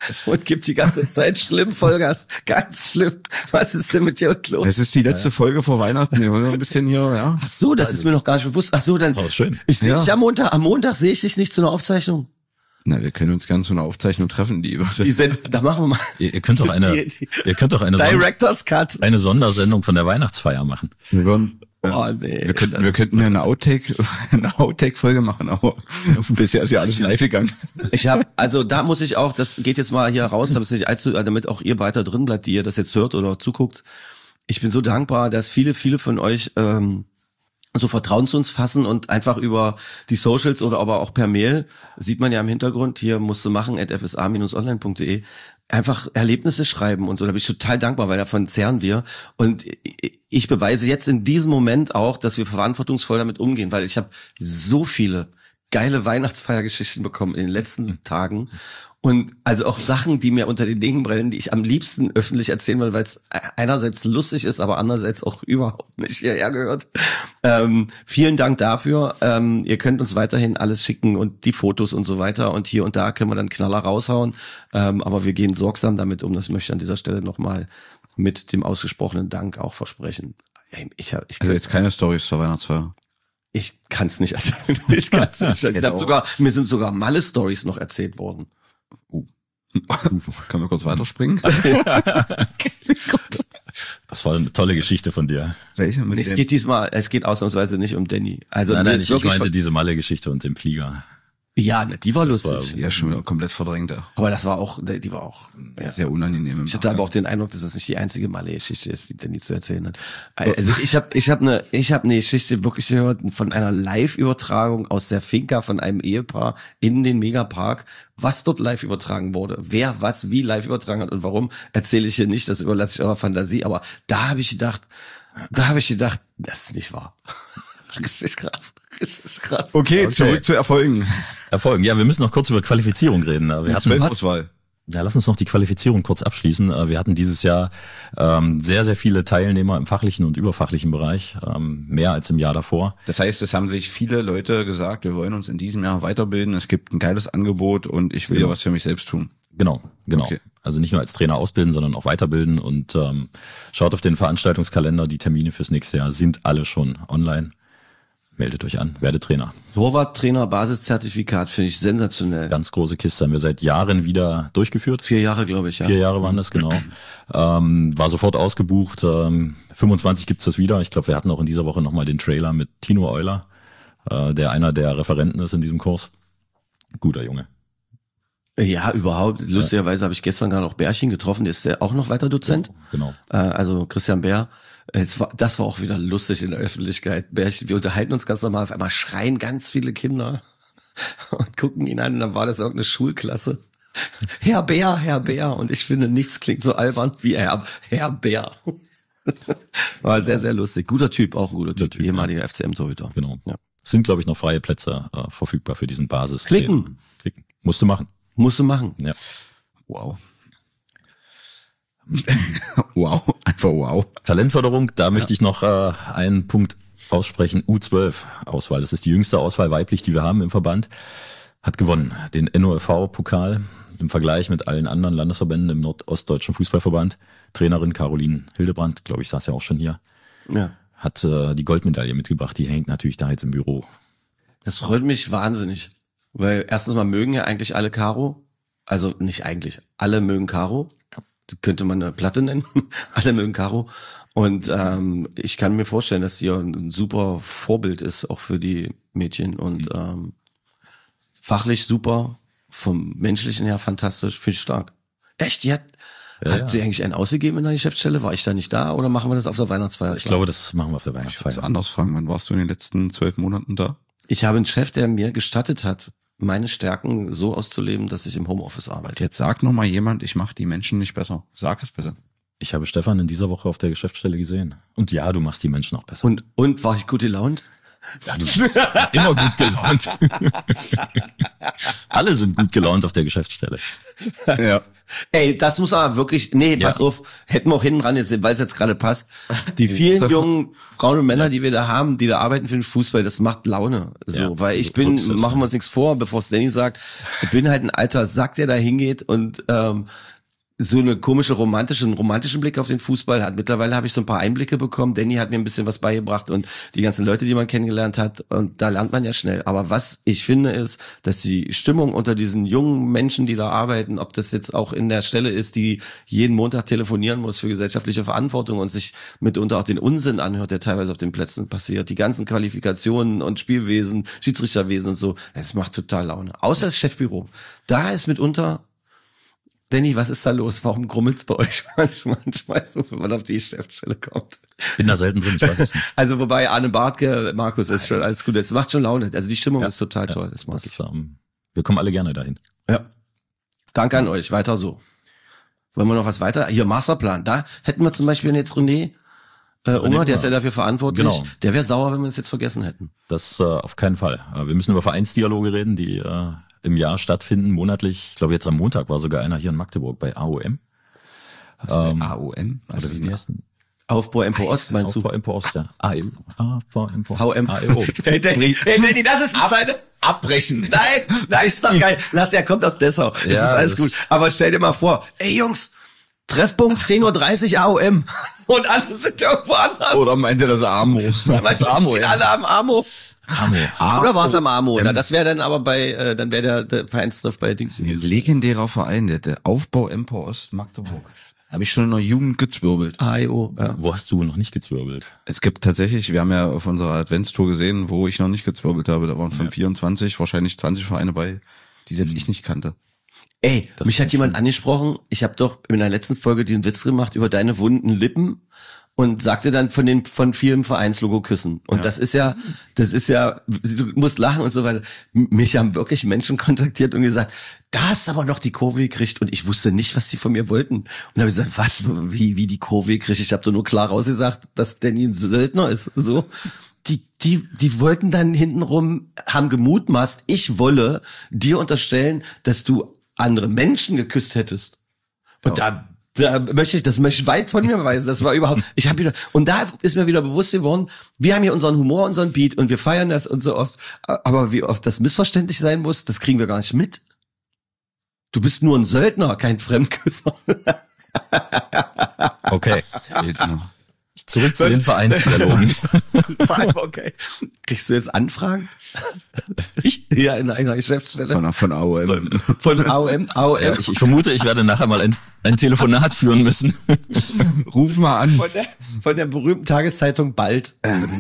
und gibt die ganze Zeit schlimm Vollgas. Ganz schlimm. Was ist denn mit dir los? Es ist die letzte Folge vor Weihnachten. Wir wollen ein bisschen hier, ja. Ach so, das ist mir noch gar nicht bewusst. Ach so, dann. Oh, schön. Ich sehe Ja. dich am Montag. Am Montag sehe ich dich nicht zu einer Aufzeichnung. Na, wir können uns gerne zu einer Aufzeichnung treffen, Da machen wir mal. Ihr könnt doch eine Director's Cut. eine Sondersendung von der Weihnachtsfeier machen. Wir würden, Oh, nee. wir könnten ja eine Outtake-Folge machen, aber bisher ist ja alles live gegangen. Also da muss ich auch, das geht jetzt mal hier raus, damit auch ihr weiter drin bleibt, die ihr das jetzt hört oder zuguckt. Ich bin so dankbar, dass viele von euch so Vertrauen zu uns fassen und einfach über die Socials oder aber auch per Mail, sieht man ja im Hintergrund, hier musst du machen, @fsa-online.de, einfach Erlebnisse schreiben und so. Da bin ich total dankbar, weil davon zehren wir. Und ich beweise jetzt in diesem Moment auch, dass wir verantwortungsvoll damit umgehen, weil ich habe so viele geile Weihnachtsfeiergeschichten bekommen in den letzten Tagen. Und also auch Sachen, die mir unter den Dingen brennen, die ich am liebsten öffentlich erzählen will, weil es einerseits lustig ist, aber andererseits auch überhaupt nicht hierher gehört. Vielen Dank dafür. Ihr könnt uns weiterhin alles schicken und die Fotos und so weiter. Und hier und da können wir dann Knaller raushauen. Aber wir gehen sorgsam damit um. Das möchte ich an dieser Stelle nochmal mit dem ausgesprochenen Dank auch versprechen. Also jetzt keine Storys zur Weihnachtsfeier. Ich kann es nicht erzählen. Ich kann's nicht. Mir sind sogar Malle-Stories noch erzählt worden. Können wir kurz weiterspringen? Das war eine tolle Geschichte von dir. Welche? Es geht ausnahmsweise nicht um Danny. Also Nein, mir ich ist wirklich meinte diese Malle-Geschichte und dem Flieger. ja, die war lustig. Ja, schon wieder komplett verdrängt. Aber die war auch Sehr unangenehm. im Ich hatte aber auch den Eindruck, dass das nicht die einzige Malle-Geschichte ist, die Danny zu erzählen hat. Also ich hab eine Geschichte wirklich gehört von einer Live-Übertragung aus der Finca von einem Ehepaar in den Megapark. Was dort live übertragen wurde, wer was wie live übertragen hat und warum, erzähle ich hier nicht, das überlasse ich eurer Fantasie. Aber da habe ich gedacht, das ist nicht wahr. Richtig krass. Okay, zurück zu Erfolgen. Erfolgen. Ja, wir müssen noch kurz über Qualifizierung reden. Wir hatten Auswahl. Ja, lass uns noch die Qualifizierung kurz abschließen. Wir hatten dieses Jahr sehr, sehr viele Teilnehmer im fachlichen und überfachlichen Bereich, mehr als im Jahr davor. Das heißt, es haben sich viele Leute gesagt, wir wollen uns in diesem Jahr weiterbilden, es gibt ein geiles Angebot und ich will ja was für mich selbst tun. Genau. Okay. Also nicht nur als Trainer ausbilden, sondern auch weiterbilden und schaut auf den Veranstaltungskalender. Die Termine fürs nächste Jahr sind alle schon online. Meldet euch an, werdet Trainer. Torwarttrainer, Basiszertifikat, finde ich sensationell. Ganz große Kiste, haben wir seit Jahren wieder durchgeführt. 4 Jahre, glaube ich, ja. 4 Jahre waren das, genau. War sofort ausgebucht. 25 gibt's das wieder. Ich glaube, wir hatten auch in dieser Woche nochmal den Trailer mit Tino Euler, der einer der Referenten ist in diesem Kurs. Guter Junge. Ja, überhaupt. Lustigerweise habe ich gestern gerade auch Bärchen getroffen, der ist ja auch noch weiter Dozent. Genau. Also Christian Bär. Das war auch wieder lustig in der Öffentlichkeit. Bärchen, wir unterhalten uns ganz normal, auf einmal schreien ganz viele Kinder und gucken ihn an und dann war das irgendeine Schulklasse. Herr Bär. Und ich finde, nichts klingt so albern wie Herr Bär. War sehr, sehr lustig. Guter Typ, auch ein guter Typ. Ehemaliger FCM-Torhüter. Genau. Ja. Es sind, glaube ich, noch freie Plätze verfügbar für diesen Basis. Klicken. Musst du machen. Ja. Wow. Wow, einfach wow. Talentförderung, da möchte ich noch einen Punkt aussprechen. U12-Auswahl, das ist die jüngste Auswahl weiblich, die wir haben im Verband, hat gewonnen. Den NOFV-Pokal im Vergleich mit allen anderen Landesverbänden im Nordostdeutschen Fußballverband. Trainerin Caroline Hildebrandt, glaube ich, saß ja auch schon hier, hat die Goldmedaille mitgebracht. Die hängt natürlich da jetzt im Büro. Das freut mich wahnsinnig. Weil erstens mal mögen ja eigentlich alle Caro. Also nicht eigentlich, alle mögen Caro. Könnte man eine Platte nennen. Alle mögen Caro. Und ich kann mir vorstellen, dass sie ein super Vorbild ist, auch für die Mädchen. Und fachlich super, vom Menschlichen her fantastisch, finde ich stark. Echt? Hat sie eigentlich einen ausgegeben in der Geschäftsstelle? War ich da nicht da? Oder machen wir das auf der Weihnachtsfeier? Ich glaube, das machen wir auf der Ich würde Weihnachtsfeier. anders fragen, wann warst du in den letzten 12 Monaten da? Ich habe einen Chef, der mir gestattet hat, meine Stärken so auszuleben, dass ich im Homeoffice arbeite. Jetzt sag noch mal jemand, ich mache die Menschen nicht besser. Sag es bitte. Ich habe Stefan in dieser Woche auf der Geschäftsstelle gesehen. Und ja, du machst die Menschen auch besser. Und war ich gut gelaunt? Ja, du bist immer gut gelaunt. Alle sind gut gelaunt auf der Geschäftsstelle. Ja. Ey, das muss aber wirklich, pass auf, hätten wir auch hinten dran jetzt, weil es jetzt gerade passt. Die vielen jungen Frauen und Männer, die wir da haben, die da arbeiten für den Fußball, das macht Laune. So, weil ich bin, machen wir uns nichts vor, bevor es Danny sagt, ich bin halt ein alter Sack, der da hingeht und so eine komische einen romantischen Blick auf den Fußball hat. Mittlerweile habe ich so ein paar Einblicke bekommen. Danny hat mir ein bisschen was beigebracht und die ganzen Leute, die man kennengelernt hat. Und da lernt man ja schnell. Aber was ich finde ist, dass die Stimmung unter diesen jungen Menschen, die da arbeiten, ob das jetzt auch in der Stelle ist, die jeden Montag telefonieren muss für gesellschaftliche Verantwortung und sich mitunter auch den Unsinn anhört, der teilweise auf den Plätzen passiert. Die ganzen Qualifikationen und Spielwesen, Schiedsrichterwesen und so. Es macht total Laune. Außer das Chefbüro. Da ist mitunter... Danny, was ist da los? Warum grummelt's bei euch manchmal so, wenn man auf die Chefstelle kommt? Bin da selten drin, ich weiß es nicht. Also wobei Arne Bartke, Markus, ist schon alles gut. Es macht schon Laune. Also die Stimmung ist total toll. Das mag ich. Wir kommen alle gerne dahin. Ja. Danke an euch. Weiter so. Wollen wir noch was weiter? Hier, Masterplan. Da hätten wir zum Beispiel jetzt René Unger, der ist ja dafür verantwortlich. Genau. Der wäre sauer, wenn wir es jetzt vergessen hätten. Das auf keinen Fall. Wir müssen über Vereinsdialoge reden, die im Jahr stattfinden, monatlich. Ich glaube, jetzt am Montag war sogar einer hier in Magdeburg bei AOM. Bei AOM? Oder wie heißt denn? Aufbau Empo Ost, meinst du? Aufbau Empo Ost, ja. Aufbau Empo HM. AEO. Hey, Danny, das ist seine... Abbrechen. Nein, ist doch geil. Er kommt aus Dessau. Das ist alles gut. Aber stell dir mal vor, ey Jungs, Treffpunkt 10:30 Uhr AOM. Und alle sind irgendwo anders. Oder meint ihr das Amo? Das Amo, ja. Alle am Amo. Oder war es am Amo? Na, das wäre dann aber dann wäre der Vereinstreff bei Dings. Ein legendärer Verein, der Aufbau Empo Ost Magdeburg. Habe ich schon in der Jugend gezwirbelt. AEO, ja. Wo hast du noch nicht gezwirbelt? Es gibt tatsächlich, wir haben ja auf unserer Adventstour gesehen, wo ich noch nicht gezwirbelt habe. Da waren von 24 wahrscheinlich 20 Vereine bei, die selbst ich nicht kannte. Ey, mich hat jemand angesprochen, ich habe doch in der letzten Folge diesen Witz gemacht über deine wunden Lippen und sagte dann von vielen Vereinslogo küssen. Und das ist ja, du musst lachen und so weiter. Mich haben wirklich Menschen kontaktiert und gesagt, da hast du aber noch die Kurve gekriegt und ich wusste nicht, was die von mir wollten. Und habe ich gesagt, was, wie die Kurve gekriegt? Ich habe so nur klar rausgesagt, dass Danny ein Söldner ist, so. Die wollten dann hintenrum, haben gemutmaßt, ich wolle dir unterstellen, dass du andere Menschen geküsst hättest. Und das möchte ich weit von mir weisen. Das war überhaupt, und da ist mir wieder bewusst geworden, wir haben hier unseren Humor, unseren Beat und wir feiern das und so oft, aber wie oft das missverständlich sein muss, das kriegen wir gar nicht mit. Du bist nur ein Söldner, kein Fremdküsser. Okay. Zurück zu den Vereinsdialogen. Okay. Kriegst du jetzt Anfragen? Ich? Ja, in einer Geschäftsstelle. Von AOM. Von AOM. Ja, ich vermute, ich werde nachher mal ein Telefonat führen müssen. Ruf mal an. Von der berühmten Tageszeitung Bald.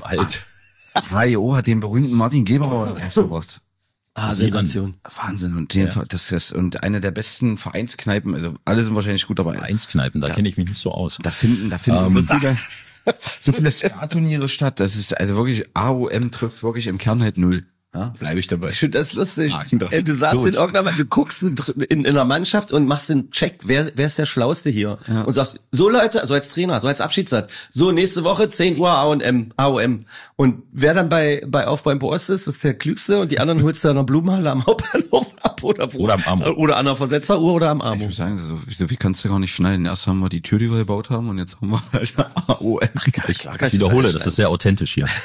HIO hat den berühmten Martin Geberer rausgebracht. Sensation. Wahnsinn. Und und eine der besten Vereinskneipen, also alle sind wahrscheinlich gut dabei. Vereinskneipen, da kenne ich mich nicht so aus. Da finden so viele Skaturniere statt. Das ist also wirklich, AOM trifft wirklich im Kern halt null. Ja, bleibe ich dabei. Ich finde das lustig. Du saßt in irgendeiner, du guckst in einer Mannschaft und machst den Check, wer ist der Schlauste hier? Ja. Und sagst, so Leute, also als Trainer, so als Abschiedssatz, so nächste Woche 10 Uhr AOM. Und wer dann bei Aufbau Empo Ost ist der Klügste und die anderen holst du an der Blumenhalle am Hauptbahnhof ab oder am Amo. Oder an der Versetzeruhr oder am Amo. Ich würde sagen, so wie kannst du gar nicht schneiden. Erst haben wir die Tür, die wir gebaut haben und jetzt haben wir halt AOM. Ich wiederhole, das ist sehr authentisch hier.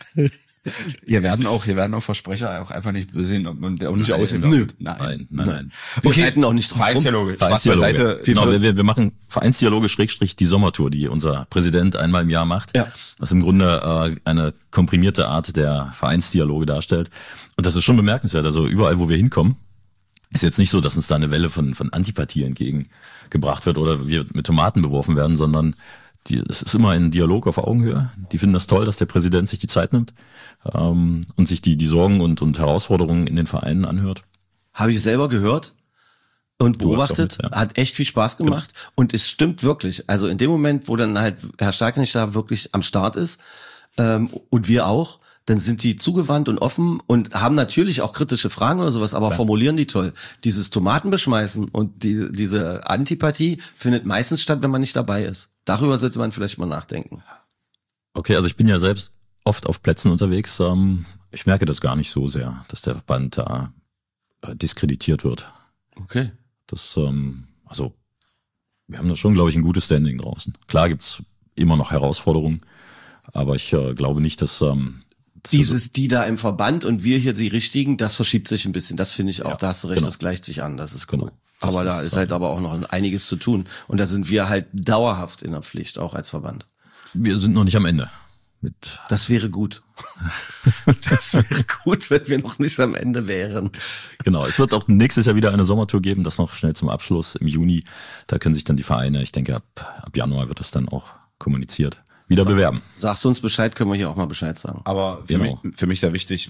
Hier werden auch Versprecher auch einfach nicht besehen und auch nicht aussehen. Nein. Wir halten auch nicht drauf. Vereinsdialoge. Genau, wir machen Vereinsdialoge / die Sommertour, die unser Präsident einmal im Jahr macht. Ja. Was im Grunde eine komprimierte Art der Vereinsdialoge darstellt. Und das ist schon bemerkenswert. Also überall, wo wir hinkommen, ist jetzt nicht so, dass uns da eine Welle von Antipathie entgegengebracht wird oder wir mit Tomaten beworfen werden, sondern es ist immer ein Dialog auf Augenhöhe. Die finden das toll, dass der Präsident sich die Zeit nimmt und sich die Sorgen und Herausforderungen in den Vereinen anhört. Habe ich selber gehört und beobachtet. Hat echt viel Spaß gemacht. Genau. Und es stimmt wirklich. Also in dem Moment, wo dann halt Herr Starkenich da wirklich am Start ist und wir auch, dann sind die zugewandt und offen und haben natürlich auch kritische Fragen oder sowas, aber formulieren die toll. Dieses Tomatenbeschmeißen und diese Antipathie findet meistens statt, wenn man nicht dabei ist. Darüber sollte man vielleicht mal nachdenken. Okay, also ich bin ja selbst oft auf Plätzen unterwegs. Ich merke das gar nicht so sehr, dass der Verband da diskreditiert wird. Okay. Das, also wir haben da schon, glaube ich, ein gutes Standing draußen. Klar gibt's immer noch Herausforderungen, aber ich glaube nicht, dass die da im Verband und wir hier die Richtigen, das verschiebt sich ein bisschen. Das finde ich auch, Ja, da hast du recht, genau. Das gleicht sich an, das ist cool. Genau. Das Aber da ist halt aber auch noch einiges zu tun. Und da sind wir halt dauerhaft in der Pflicht, auch als Verband. wir sind noch nicht am Ende. Das wäre gut. Das wäre gut, wenn wir noch nicht am Ende wären. Genau, es wird auch nächstes Jahr wieder eine Sommertour geben, das noch schnell zum Abschluss im Juni. Da können sich dann die Vereine, ich denke ab Januar wird das dann auch kommuniziert, wieder bewerben. Sagst du uns Bescheid, können wir hier auch mal Bescheid sagen. Aber für mich sehr wichtig,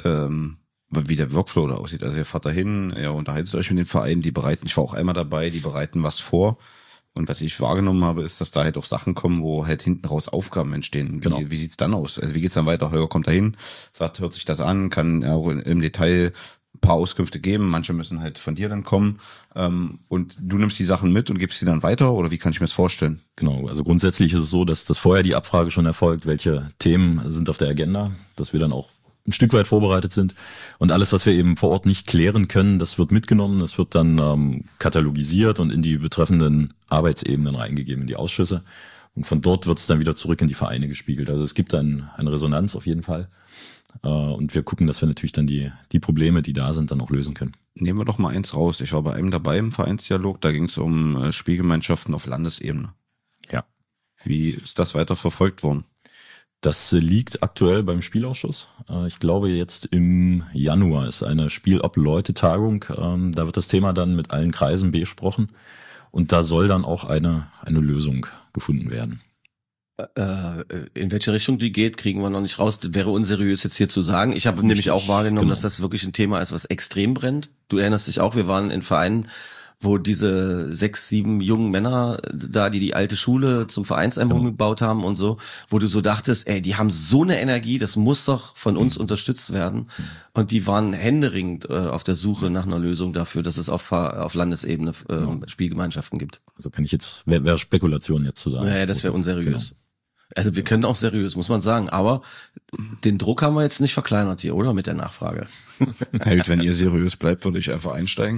wie der Workflow da aussieht. Also ihr fahrt dahin, ihr unterhaltet euch mit den Vereinen, ich war auch einmal dabei, die bereiten was vor. Und was ich wahrgenommen habe, ist, dass da halt auch Sachen kommen, wo halt hinten raus Aufgaben entstehen. Wie sieht's dann aus? Also wie geht's dann weiter? Holger kommt da hin, hört sich das an, kann auch im Detail ein paar Auskünfte geben. Manche müssen halt von dir dann kommen. Und du nimmst die Sachen mit und gibst sie dann weiter? Oder wie kann ich mir das vorstellen? Genau, also grundsätzlich ist es so, dass vorher die Abfrage schon erfolgt, welche Themen sind auf der Agenda, dass wir dann auch ein Stück weit vorbereitet sind. Und alles, was wir eben vor Ort nicht klären können, das wird mitgenommen, das wird dann katalogisiert und in die betreffenden Arbeitsebenen reingegeben, in die Ausschüsse. Und von dort wird es dann wieder zurück in die Vereine gespiegelt. Also es gibt eine Resonanz auf jeden Fall. Und wir gucken, dass wir natürlich dann die Probleme, die da sind, dann auch lösen können. Nehmen wir doch mal eins raus. Ich war bei einem dabei im Vereinsdialog, da ging es um Spielgemeinschaften auf Landesebene. Ja. Wie ist das weiter verfolgt worden? Das liegt aktuell beim Spielausschuss. Ich glaube, jetzt im Januar ist eine Spielobleute-Tagung. Da wird das Thema dann mit allen Kreisen besprochen. Und da soll dann auch eine Lösung gefunden werden. In welche Richtung die geht, kriegen wir noch nicht raus. Das wäre unseriös jetzt hier zu sagen. Ich habe nämlich auch wahrgenommen, dass das wirklich ein Thema ist, was extrem brennt. Du erinnerst dich auch, wir waren in Vereinen, wo diese 6, 7 jungen Männer da, die alte Schule zum Vereinseinbruch gebaut haben und so, wo du so dachtest, ey, die haben so eine Energie, das muss doch von uns unterstützt werden. Und die waren händeringend auf der Suche nach einer Lösung dafür, dass es auf Landesebene Spielgemeinschaften gibt. Also kann ich jetzt, wäre Spekulation jetzt zu sagen. Naja, das wäre unseriös. Genau. Also wir können auch seriös, muss man sagen, aber den Druck haben wir jetzt nicht verkleinert hier, oder? Mit der Nachfrage. Hey, wenn ihr seriös bleibt, würde ich einfach einsteigen.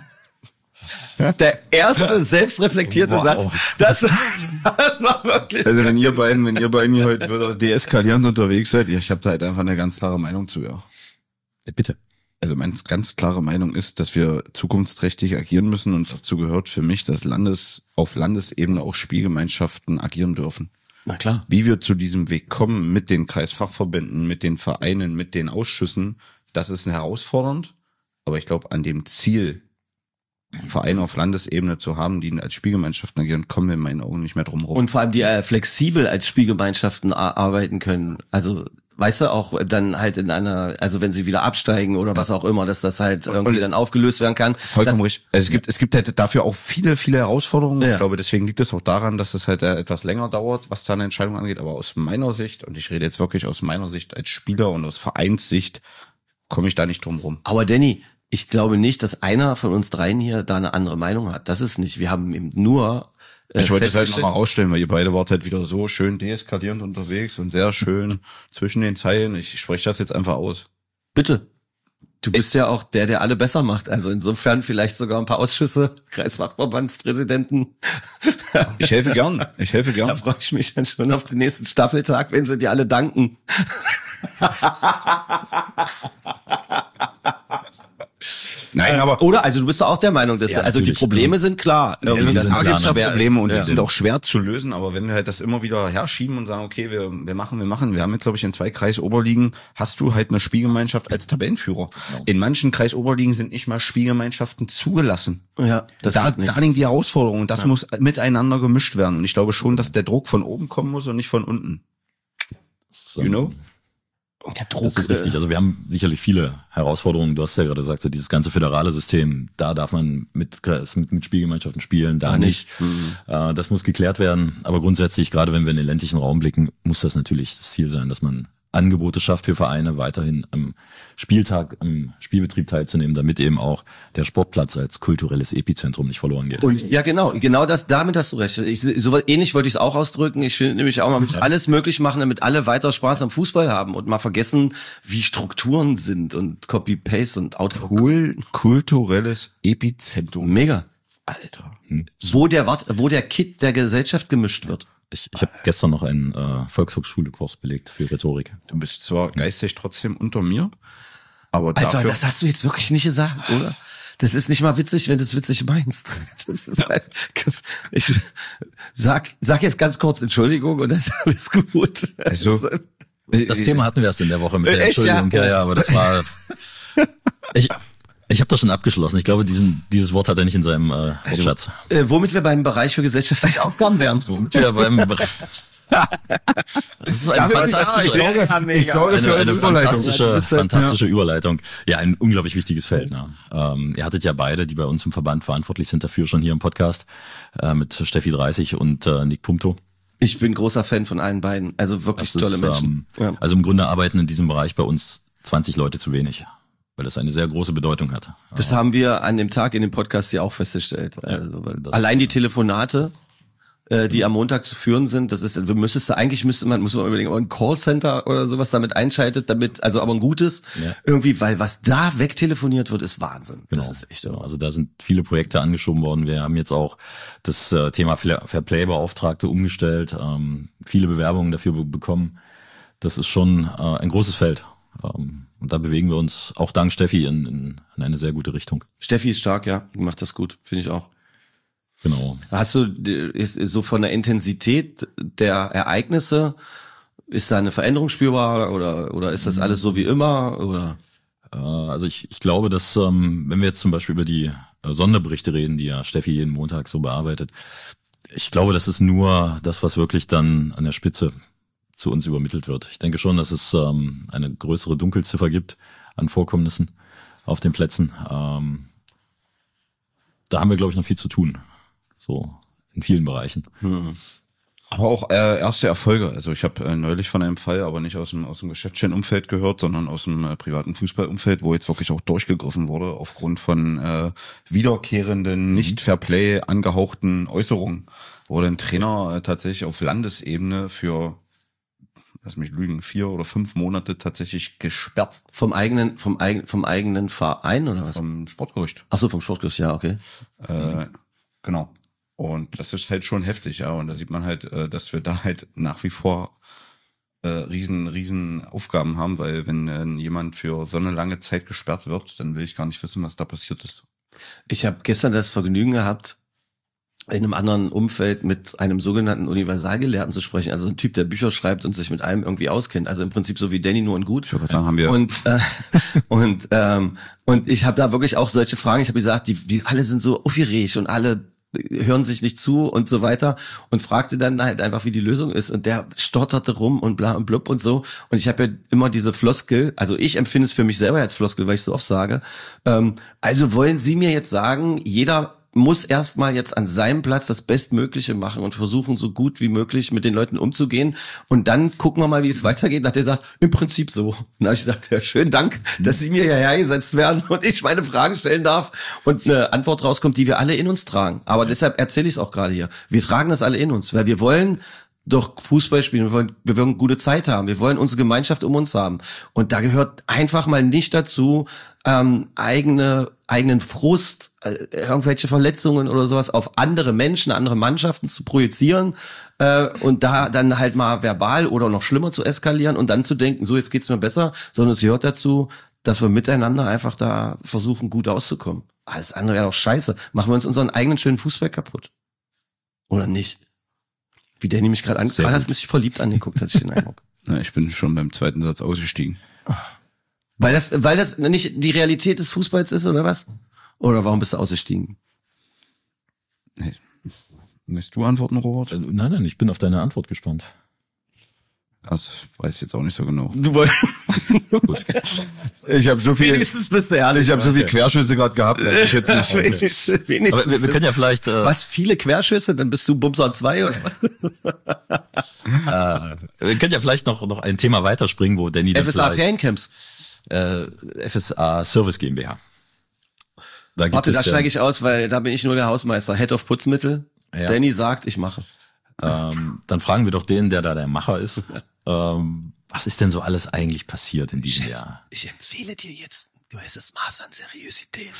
Der erste selbstreflektierte Satz, das war wirklich... Also wenn ihr beiden hier heute wieder deeskalierend unterwegs seid, ich habe da halt einfach eine ganz klare Meinung zu, ja. Bitte. Also meine ganz klare Meinung ist, dass wir zukunftsträchtig agieren müssen und dazu gehört für mich, dass auf Landesebene auch Spielgemeinschaften agieren dürfen. Na klar. Wie wir zu diesem Weg kommen mit den Kreisfachverbänden, mit den Vereinen, mit den Ausschüssen, das ist herausfordernd, aber ich glaube, an dem Ziel, Vereine auf Landesebene zu haben, die als Spielgemeinschaften agieren, kommen wir in meinen Augen nicht mehr drum rum. Und vor allem, die flexibel als Spielgemeinschaften arbeiten können. Also, weißt du, auch dann halt in einer, also wenn sie wieder absteigen oder was auch immer, dass das halt irgendwie dann aufgelöst werden kann. Vollkommen richtig. Also es gibt halt dafür auch viele, viele Herausforderungen. Ja. Ich glaube, deswegen liegt es auch daran, dass es halt etwas länger dauert, was da eine Entscheidung angeht. Aber aus meiner Sicht, und ich rede jetzt wirklich aus meiner Sicht als Spieler und aus Vereinssicht, komme ich da nicht drum rum. Aber Danny, ich glaube nicht, dass einer von uns dreien hier da eine andere Meinung hat. Das ist nicht. Wir haben eben nur ich wollte das halt nochmal ausstellen, weil ihr beide wart halt wieder so schön deeskalierend unterwegs und sehr schön zwischen den Zeilen. Ich spreche das jetzt einfach aus. Bitte. Du bist ja auch der alle besser macht. Also insofern vielleicht sogar ein paar Ausschüsse, Kreisfachverbandspräsidenten. Ich helfe gern. Da freue ich mich dann schon auf den nächsten Staffeltag, wenn sie dir alle danken. Nein, aber oder also du bist doch auch der Meinung, dass also die Probleme sind klar. Es gibt Probleme und die sind auch auch schwer zu lösen, aber wenn wir halt das immer wieder herschieben und sagen, okay, wir machen, wir haben jetzt glaube ich in 2 Kreisoberligen hast du halt eine Spielgemeinschaft als Tabellenführer. Genau. In manchen Kreisoberligen sind nicht mal Spielgemeinschaften zugelassen. Ja, da liegen die Herausforderungen und das muss miteinander gemischt werden und ich glaube schon, dass der Druck von oben kommen muss und nicht von unten. You know? Der Druck, das ist richtig. Also wir haben sicherlich viele Herausforderungen. Du hast ja gerade gesagt, so dieses ganze föderale System, da darf man mit Spielgemeinschaften spielen, da nicht. Das muss geklärt werden. Aber grundsätzlich, gerade wenn wir in den ländlichen Raum blicken, muss das natürlich das Ziel sein, dass man Angebote schafft für Vereine, weiterhin am Spieltag, am Spielbetrieb teilzunehmen, damit eben auch der Sportplatz als kulturelles Epizentrum nicht verloren geht. Und ja, genau das, damit hast du recht. So ähnlich wollte ich es auch ausdrücken. Ich finde nämlich auch, man muss alles möglich machen, damit alle weiter Spaß am Fußball haben und mal vergessen, wie Strukturen sind und Copy-Paste und Outlook. Kulturelles Epizentrum. Mega. Alter. Wo der Kit der Gesellschaft gemischt wird. Ich habe gestern noch einen Volkshochschule-Kurs belegt für Rhetorik. Du bist zwar geistig trotzdem unter mir, aber Alter, dafür... das hast du jetzt wirklich nicht gesagt, oder? Das ist nicht mal witzig, wenn du es witzig meinst. Das ist halt, ich sag jetzt ganz kurz Entschuldigung und dann ist alles gut. Also, Das Thema hatten wir erst in der Woche mit der Echt, Entschuldigung. ja? Ja, aber das war... Ich habe das schon abgeschlossen. Ich glaube, dieses Wort hat er nicht in seinem Wortschatz. Womit wir beim Bereich für gesellschaftliche Aufgaben wären. Ja, das ist eine fantastische Überleitung. Ja, ein unglaublich wichtiges Feld. Ne? Ihr hattet ja beide, die bei uns im Verband verantwortlich sind dafür, schon hier im Podcast mit Steffi 30 und Nick Pumpto. Ich bin großer Fan von allen beiden. Also wirklich tolle Menschen. Ja. Also im Grunde arbeiten in diesem Bereich bei uns 20 Leute zu wenig, weil das eine sehr große Bedeutung hat. Das haben wir an dem Tag in dem Podcast ja auch festgestellt. Also, allein die Telefonate, die am Montag zu führen sind, das ist, muss man überlegen, ob ein Callcenter oder sowas damit einschaltet, also aber ein gutes, irgendwie, weil was da wegtelefoniert wird, ist Wahnsinn. Genau. Das ist echt genau. Also da sind viele Projekte angeschoben worden. Wir haben jetzt auch das Thema Fairplay-Beauftragte umgestellt, viele Bewerbungen dafür bekommen. Das ist schon ein großes Feld. Und da bewegen wir uns auch dank Steffi in eine sehr gute Richtung. Steffi ist stark, ja, die macht das gut, finde ich auch. Genau. Ist so von der Intensität der Ereignisse, ist da eine Veränderung spürbar oder ist das alles so wie immer? Oder? Also ich glaube, dass wenn wir jetzt zum Beispiel über die Sonderberichte reden, die ja Steffi jeden Montag so bearbeitet, ich glaube, das ist nur das, was wirklich dann an der Spitze zu uns übermittelt wird. Ich denke schon, dass es eine größere Dunkelziffer gibt an Vorkommnissen auf den Plätzen. Da haben wir, glaube ich, noch viel zu tun. So in vielen Bereichen. Aber auch erste Erfolge. Also ich habe neulich von einem Fall, aber nicht aus dem geschäftlichen Umfeld gehört, sondern aus dem privaten Fußballumfeld, wo jetzt wirklich auch durchgegriffen wurde aufgrund von wiederkehrenden, nicht Fairplay angehauchten Äußerungen. Wurde ein Trainer tatsächlich auf Landesebene für, lass mich lügen, 4 oder 5 Monate tatsächlich gesperrt. Vom eigenen Verein oder was? Vom Sportgericht. Ach so, vom Sportgericht, ja, okay. Genau. Und das ist halt schon heftig, ja. Und da sieht man halt, dass wir da halt nach wie vor riesen Aufgaben haben, weil wenn jemand für so eine lange Zeit gesperrt wird, dann will ich gar nicht wissen, was da passiert ist. Ich habe gestern das Vergnügen gehabt, in einem anderen Umfeld mit einem sogenannten Universalgelehrten zu sprechen, also ein Typ, der Bücher schreibt und sich mit allem irgendwie auskennt, also im Prinzip so wie Danny, nur und gut. Ich würde sagen, haben wir. Und ich habe da wirklich auch solche Fragen, ich habe gesagt, die alle sind so aufgeregt und alle hören sich nicht zu und so weiter und fragte dann halt einfach, wie die Lösung ist und der stotterte rum und bla und blub und so und ich habe ja immer diese Floskel, also ich empfinde es für mich selber als Floskel, weil ich so oft sage, also wollen Sie mir jetzt sagen, jeder muss erstmal jetzt an seinem Platz das Bestmögliche machen und versuchen, so gut wie möglich mit den Leuten umzugehen. Und dann gucken wir mal, wie es weitergeht. Und hat er gesagt, im Prinzip so. Und dann habe ich gesagt, ja, schönen Dank, dass Sie mir hierher gesetzt werden und ich meine Fragen stellen darf und eine Antwort rauskommt, die wir alle in uns tragen. Aber deshalb erzähle ich es auch gerade hier. Wir tragen das alle in uns, weil wir wollen doch Fußball spielen, wir wollen gute Zeit haben, wir wollen unsere Gemeinschaft um uns haben. Und da gehört einfach mal nicht dazu, eigenen Frust, irgendwelche Verletzungen oder sowas auf andere Menschen, andere Mannschaften zu projizieren und da dann halt mal verbal oder noch schlimmer zu eskalieren und dann zu denken, so jetzt geht's mir besser, sondern es gehört dazu, dass wir miteinander einfach da versuchen, gut auszukommen. Alles andere wäre doch scheiße. Machen wir uns unseren eigenen schönen Fußball kaputt. Oder nicht? Wie der nämlich gerade hast du mich verliebt angeguckt, hatte ich den Eindruck. Na, ich bin schon beim zweiten Satz ausgestiegen. Weil das nicht die Realität des Fußballs ist, oder was? Oder warum bist du ausgestiegen? Nee. Möchtest du antworten, Robert? Nein, ich bin auf deine Antwort gespannt. Das weiß ich jetzt auch nicht so genau. Du wolltest. Ich habe so viel. Wenigstens bist du ehrlich. Ich habe so viel Querschüsse gerade gehabt. Ich jetzt nicht. Wenigstens. Aber wir können ja vielleicht... Was, viele Querschüsse? Dann bist du Bumser 2 oder was? wir können ja vielleicht noch ein Thema weiterspringen, wo Danny... FSA Feriencamps. FSA Service GmbH. Warte, da steige ich aus, weil da bin ich nur der Hausmeister. Head of Putzmittel. Ja. Danny sagt, ich mache. Dann fragen wir doch den, der da der Macher ist. Was ist denn so alles eigentlich passiert in diesem Jahr? Ich empfehle dir jetzt ein gewisses Maß an Seriosität.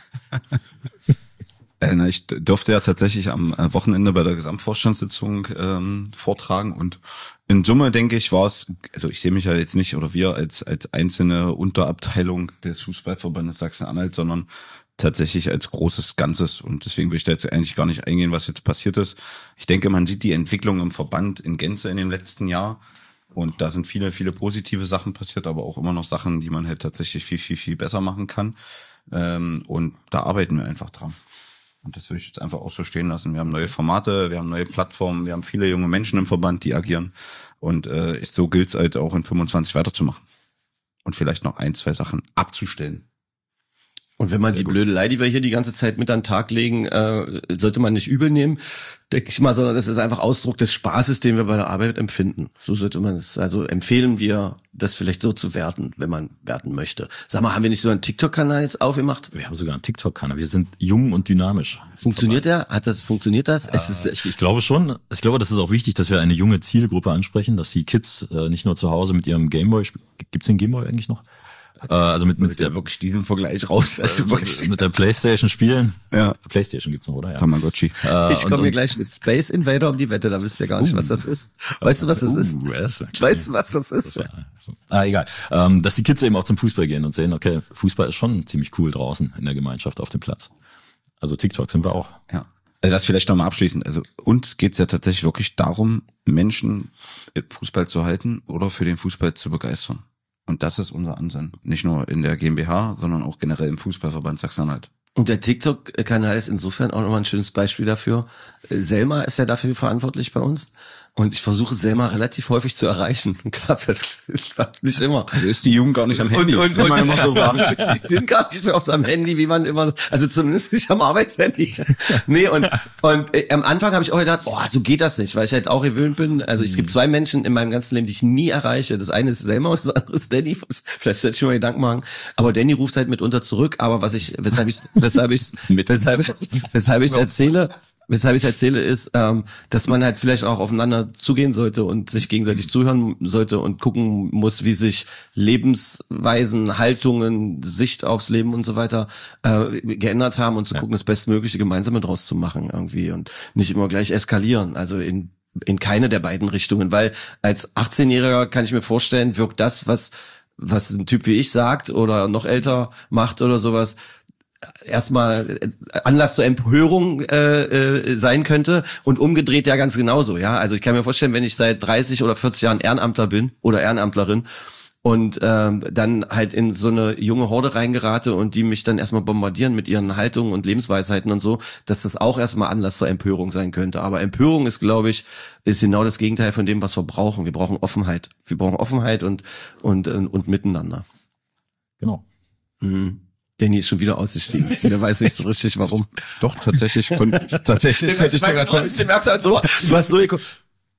Ich durfte ja tatsächlich am Wochenende bei der Gesamtvorstandssitzung vortragen und in Summe, denke ich, war es, also ich sehe mich ja jetzt nicht oder wir als einzelne Unterabteilung des Fußballverbandes Sachsen-Anhalt, sondern tatsächlich als großes Ganzes und deswegen will ich da jetzt eigentlich gar nicht eingehen, was jetzt passiert ist. Ich denke, man sieht die Entwicklung im Verband in Gänze in dem letzten Jahr und da sind viele, viele positive Sachen passiert, aber auch immer noch Sachen, die man halt tatsächlich viel, viel, viel besser machen kann und da arbeiten wir einfach dran. Und das will ich jetzt einfach auch so stehen lassen. Wir haben neue Formate, wir haben neue Plattformen, wir haben viele junge Menschen im Verband, die agieren. Und so gilt es halt auch in 25 weiterzumachen. Und vielleicht noch 1, 2 Sachen abzustellen. Und wenn man die Blödelei, die wir hier die ganze Zeit mit an den Tag legen, sollte man nicht übel nehmen, denke ich mal, sondern das ist einfach Ausdruck des Spaßes, den wir bei der Arbeit empfinden. So sollte man es, also empfehlen wir, das vielleicht so zu werten, wenn man werten möchte. Sag mal, haben wir nicht so einen TikTok-Kanal jetzt aufgemacht? Wir haben sogar einen TikTok-Kanal. Wir sind jung und dynamisch. Funktioniert der? Funktioniert das? Ich glaube schon. Ich glaube, das ist auch wichtig, dass wir eine junge Zielgruppe ansprechen, dass die Kids nicht nur zu Hause mit ihrem Gameboy spielen. Gibt's den Gameboy eigentlich noch? Also mit der wirklich diesen Vergleich raus. Also wirklich mit der PlayStation spielen. Ja. PlayStation gibt's noch, oder? Ja. Tamagotchi. Ich komme hier gleich mit Space Invader um die Wette, da wisst ihr gar nicht, was das ist. Weißt du, was das ist? Weißt du, was das ist? Egal. Dass die Kids eben auch zum Fußball gehen und sehen, okay, Fußball ist schon ziemlich cool draußen in der Gemeinschaft auf dem Platz. Also TikTok sind wir auch. Ja. Also das vielleicht nochmal abschließend. Also uns geht's ja tatsächlich wirklich darum, Menschen im Fußball zu halten oder für den Fußball zu begeistern. Und das ist unser Ansinnen. Nicht nur in der GmbH, sondern auch generell im Fußballverband Sachsen-Anhalt. Und der TikTok-Kanal ist insofern auch nochmal ein schönes Beispiel dafür. Selma ist ja dafür verantwortlich bei uns. Und ich versuche Selma relativ häufig zu erreichen. Klappt das klappt nicht immer. Also ist die Jugend gar nicht am Handy. Und man immer so die sind gar nicht so auf seinem Handy, wie man immer, also zumindest nicht am Arbeitshandy. Nee, und am Anfang habe ich auch gedacht, so geht das nicht, weil ich halt auch gewöhnt bin. Also es gibt 2 Menschen in meinem ganzen Leben, die ich nie erreiche. Das eine ist Selma und das andere ist Danny. Vielleicht sollte ich mir mal Gedanken machen. Aber Danny ruft halt mitunter zurück. Aber weshalb ich es erzähle, ist, dass man halt vielleicht auch aufeinander zugehen sollte und sich gegenseitig zuhören sollte und gucken muss, wie sich Lebensweisen, Haltungen, Sicht aufs Leben und so weiter geändert haben und zu gucken, das Bestmögliche Gemeinsame draus zu machen irgendwie und nicht immer gleich eskalieren. Also in keine der beiden Richtungen, weil als 18-Jähriger kann ich mir vorstellen, wirkt das, was ein Typ wie ich sagt oder noch älter macht oder sowas, erstmal Anlass zur Empörung sein könnte und umgedreht ja ganz genauso, ja. Also ich kann mir vorstellen, wenn ich seit 30 oder 40 Jahren Ehrenamtler bin oder Ehrenamtlerin und dann halt in so eine junge Horde reingerate und die mich dann erstmal bombardieren mit ihren Haltungen und Lebensweisheiten und so, dass das auch erstmal Anlass zur Empörung sein könnte. Aber Empörung ist, glaube ich, ist genau das Gegenteil von dem, was wir brauchen. Wir brauchen Offenheit. Wir brauchen Offenheit und Miteinander. Genau. Mhm. Danny ist schon wieder ausgestiegen. Der weiß nicht so richtig, warum. Doch, tatsächlich. Du hast so geguckt.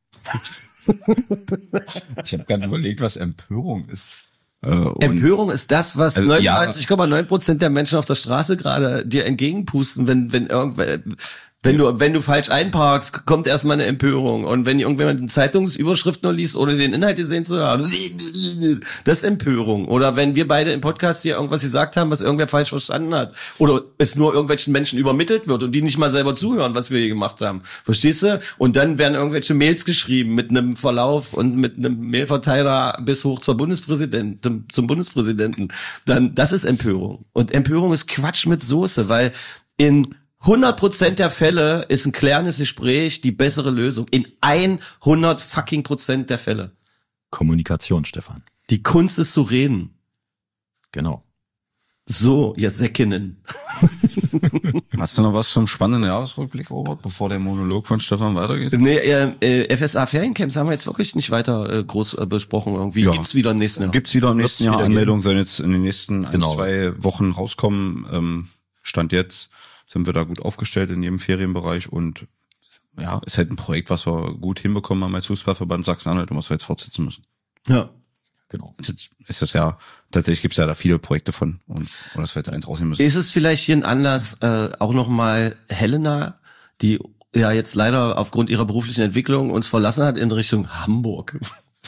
Ich habe gerade überlegt, was Empörung ist. Empörung ist das, was 99,9% der Menschen auf der Straße gerade dir entgegenpusten, wenn du falsch einparkst, kommt erstmal eine Empörung. Und wenn irgendjemand eine Zeitungsüberschrift nur liest, ohne den Inhalt gesehen zu haben, das ist Empörung. Oder wenn wir beide im Podcast hier irgendwas gesagt haben, was irgendwer falsch verstanden hat. Oder es nur irgendwelchen Menschen übermittelt wird und die nicht mal selber zuhören, was wir hier gemacht haben. Verstehst du? Und dann werden irgendwelche Mails geschrieben mit einem Verlauf und mit einem Mailverteiler bis hoch zum Bundespräsidenten. Dann, das ist Empörung. Und Empörung ist Quatsch mit Soße, weil in 100% der Fälle ist ein klärendes Gespräch die bessere Lösung. In 100% der Fälle. Kommunikation, Stefan. Die Kunst ist zu reden. Genau. So, ihr Säckinnen. Hast du noch was zum spannenden Jahresrückblick, Robert, bevor der Monolog von Stefan weitergeht? Nee, FSA Feriencamps haben wir jetzt wirklich nicht weiter groß besprochen. Irgendwie gibt's wieder im nächsten Jahr. Gibt's wieder im nächsten Jahr. Anmeldungen sollen jetzt in den nächsten Genau. 2 Wochen rauskommen. Stand jetzt sind wir da gut aufgestellt in jedem Ferienbereich und ja, ist halt ein Projekt, was wir gut hinbekommen haben als Fußballverband Sachsen-Anhalt und was wir jetzt fortsetzen müssen. Ja. Genau. Jetzt ist das ja, tatsächlich gibt's ja da viele Projekte von und dass wir jetzt eins rausnehmen müssen. Ist es vielleicht hier ein Anlass, auch nochmal Helena, die ja jetzt leider aufgrund ihrer beruflichen Entwicklung uns verlassen hat in Richtung Hamburg.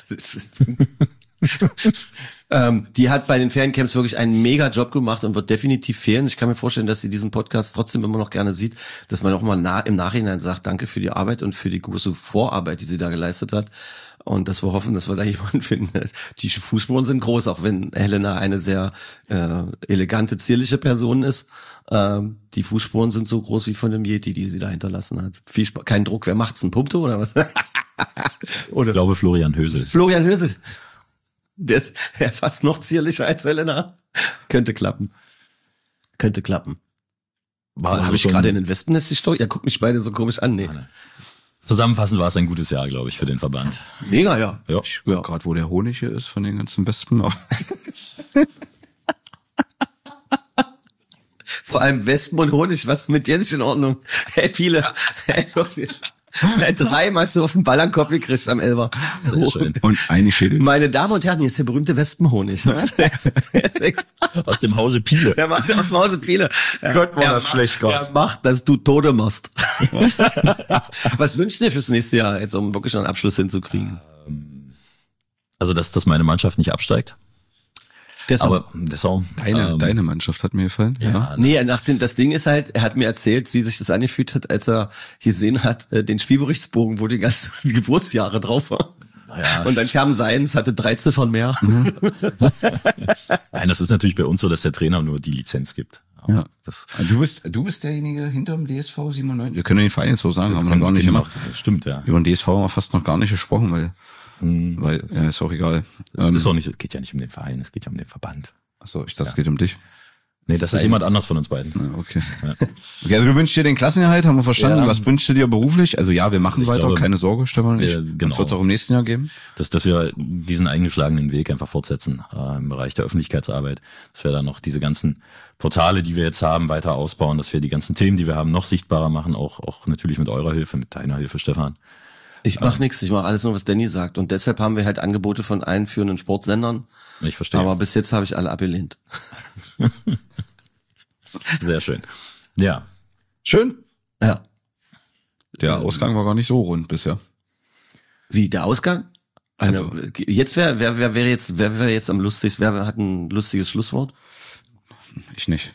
Die hat bei den Feriencamps wirklich einen mega Job gemacht und wird definitiv fehlen. Ich kann mir vorstellen, dass sie diesen Podcast trotzdem immer noch gerne sieht, dass man auch mal im Nachhinein sagt, danke für die Arbeit und für die große Vorarbeit, die sie da geleistet hat. Und dass wir hoffen, dass wir da jemanden finden. Die Fußspuren sind groß, auch wenn Helena eine sehr elegante, zierliche Person ist. Die Fußspuren sind so groß wie von dem Yeti, die sie da hinterlassen hat. Kein Druck, wer macht's? Ein Punkte oder was? Ich glaube Florian Hösel. Florian Hösel. Der ist fast noch zierlicher als Helena. Könnte klappen. War Habe ich gerade in den Wespennest gestochen? Ja, guck mich beide so komisch an. Nee. Zusammenfassend war es ein gutes Jahr, glaube ich, für den Verband. Mega, ja. Ja. Ja. Gerade wo der Honig hier ist von den ganzen Wespen. Vor allem Wespen und Honig, was ist mit dir nicht in Ordnung? Hey, Piele. Hey, wirklich. 3-mal so auf den Ball an den Kopf gekriegt am Elfer. Sehr schön. Und eine Schädel. Meine Damen und Herren, hier ist der berühmte Wespenhonig. Aus dem Hause Piele. Der macht aus dem Hause Piele. Gott, war das schlecht gerade. Er macht, dass du Tode machst. Was wünschst du dir fürs nächste Jahr, jetzt um wirklich einen Abschluss hinzukriegen? Also, dass meine Mannschaft nicht absteigt. Aber Dessau. Deine Mannschaft hat mir gefallen. Ja. Nee, das Ding ist halt, er hat mir erzählt, wie sich das angefühlt hat, als er gesehen hat, den Spielberichtsbogen, wo die ganzen Geburtsjahre drauf waren. Ja, und dann kam seins, hatte 3 Ziffern mehr. Nein, das ist natürlich bei uns so, dass der Trainer nur die Lizenz gibt. Ja. Du bist derjenige hinter dem DSV 97. Wir können den Verein jetzt so sagen, haben wir noch gar nicht gemacht. Stimmt, ja. Über den DSV haben wir fast noch gar nicht gesprochen, weil ist auch egal. Es ist auch nicht, es geht ja nicht um den Verein, es geht ja um den Verband. Achso, ich dachte, es geht um dich. Nee, das ist jemand anders von uns beiden. Ja, okay. Okay, also du wünschst dir den Klassenerhalt, haben wir verstanden. Ja. Was wünschst du dir beruflich? Also ja, wir machen weiter, glaube, keine Sorge, Stefan. Genau. Das wird es auch im nächsten Jahr geben. Dass wir diesen eingeschlagenen Weg einfach fortsetzen im Bereich der Öffentlichkeitsarbeit. Dass wir dann noch diese ganzen Portale, die wir jetzt haben, weiter ausbauen. Dass wir die ganzen Themen, die wir haben, noch sichtbarer machen. Auch natürlich mit eurer Hilfe, mit deiner Hilfe, Stefan. Ich mache nichts, ich mache alles nur, was Danny sagt. Und deshalb haben wir halt Angebote von einführenden Sportsendern. Ich verstehe. Aber bis jetzt habe ich alle abgelehnt. Sehr schön. Ja. Schön. Ja. Der Ausgang war gar nicht so rund bisher. Wie, der Ausgang? Also, jetzt wer wäre jetzt am lustigsten, wer hat ein lustiges Schlusswort? Ich nicht.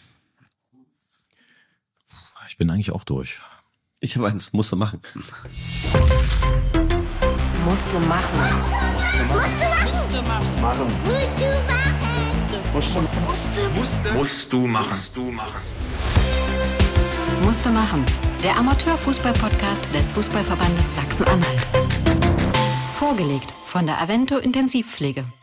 Ich bin eigentlich auch durch. Ich habe eins, musste machen. Musste machen. Musste machen. Der Amateurfußball-Podcast des Fußballverbandes Sachsen-Anhalt. Vorgelegt von der Avento Intensivpflege.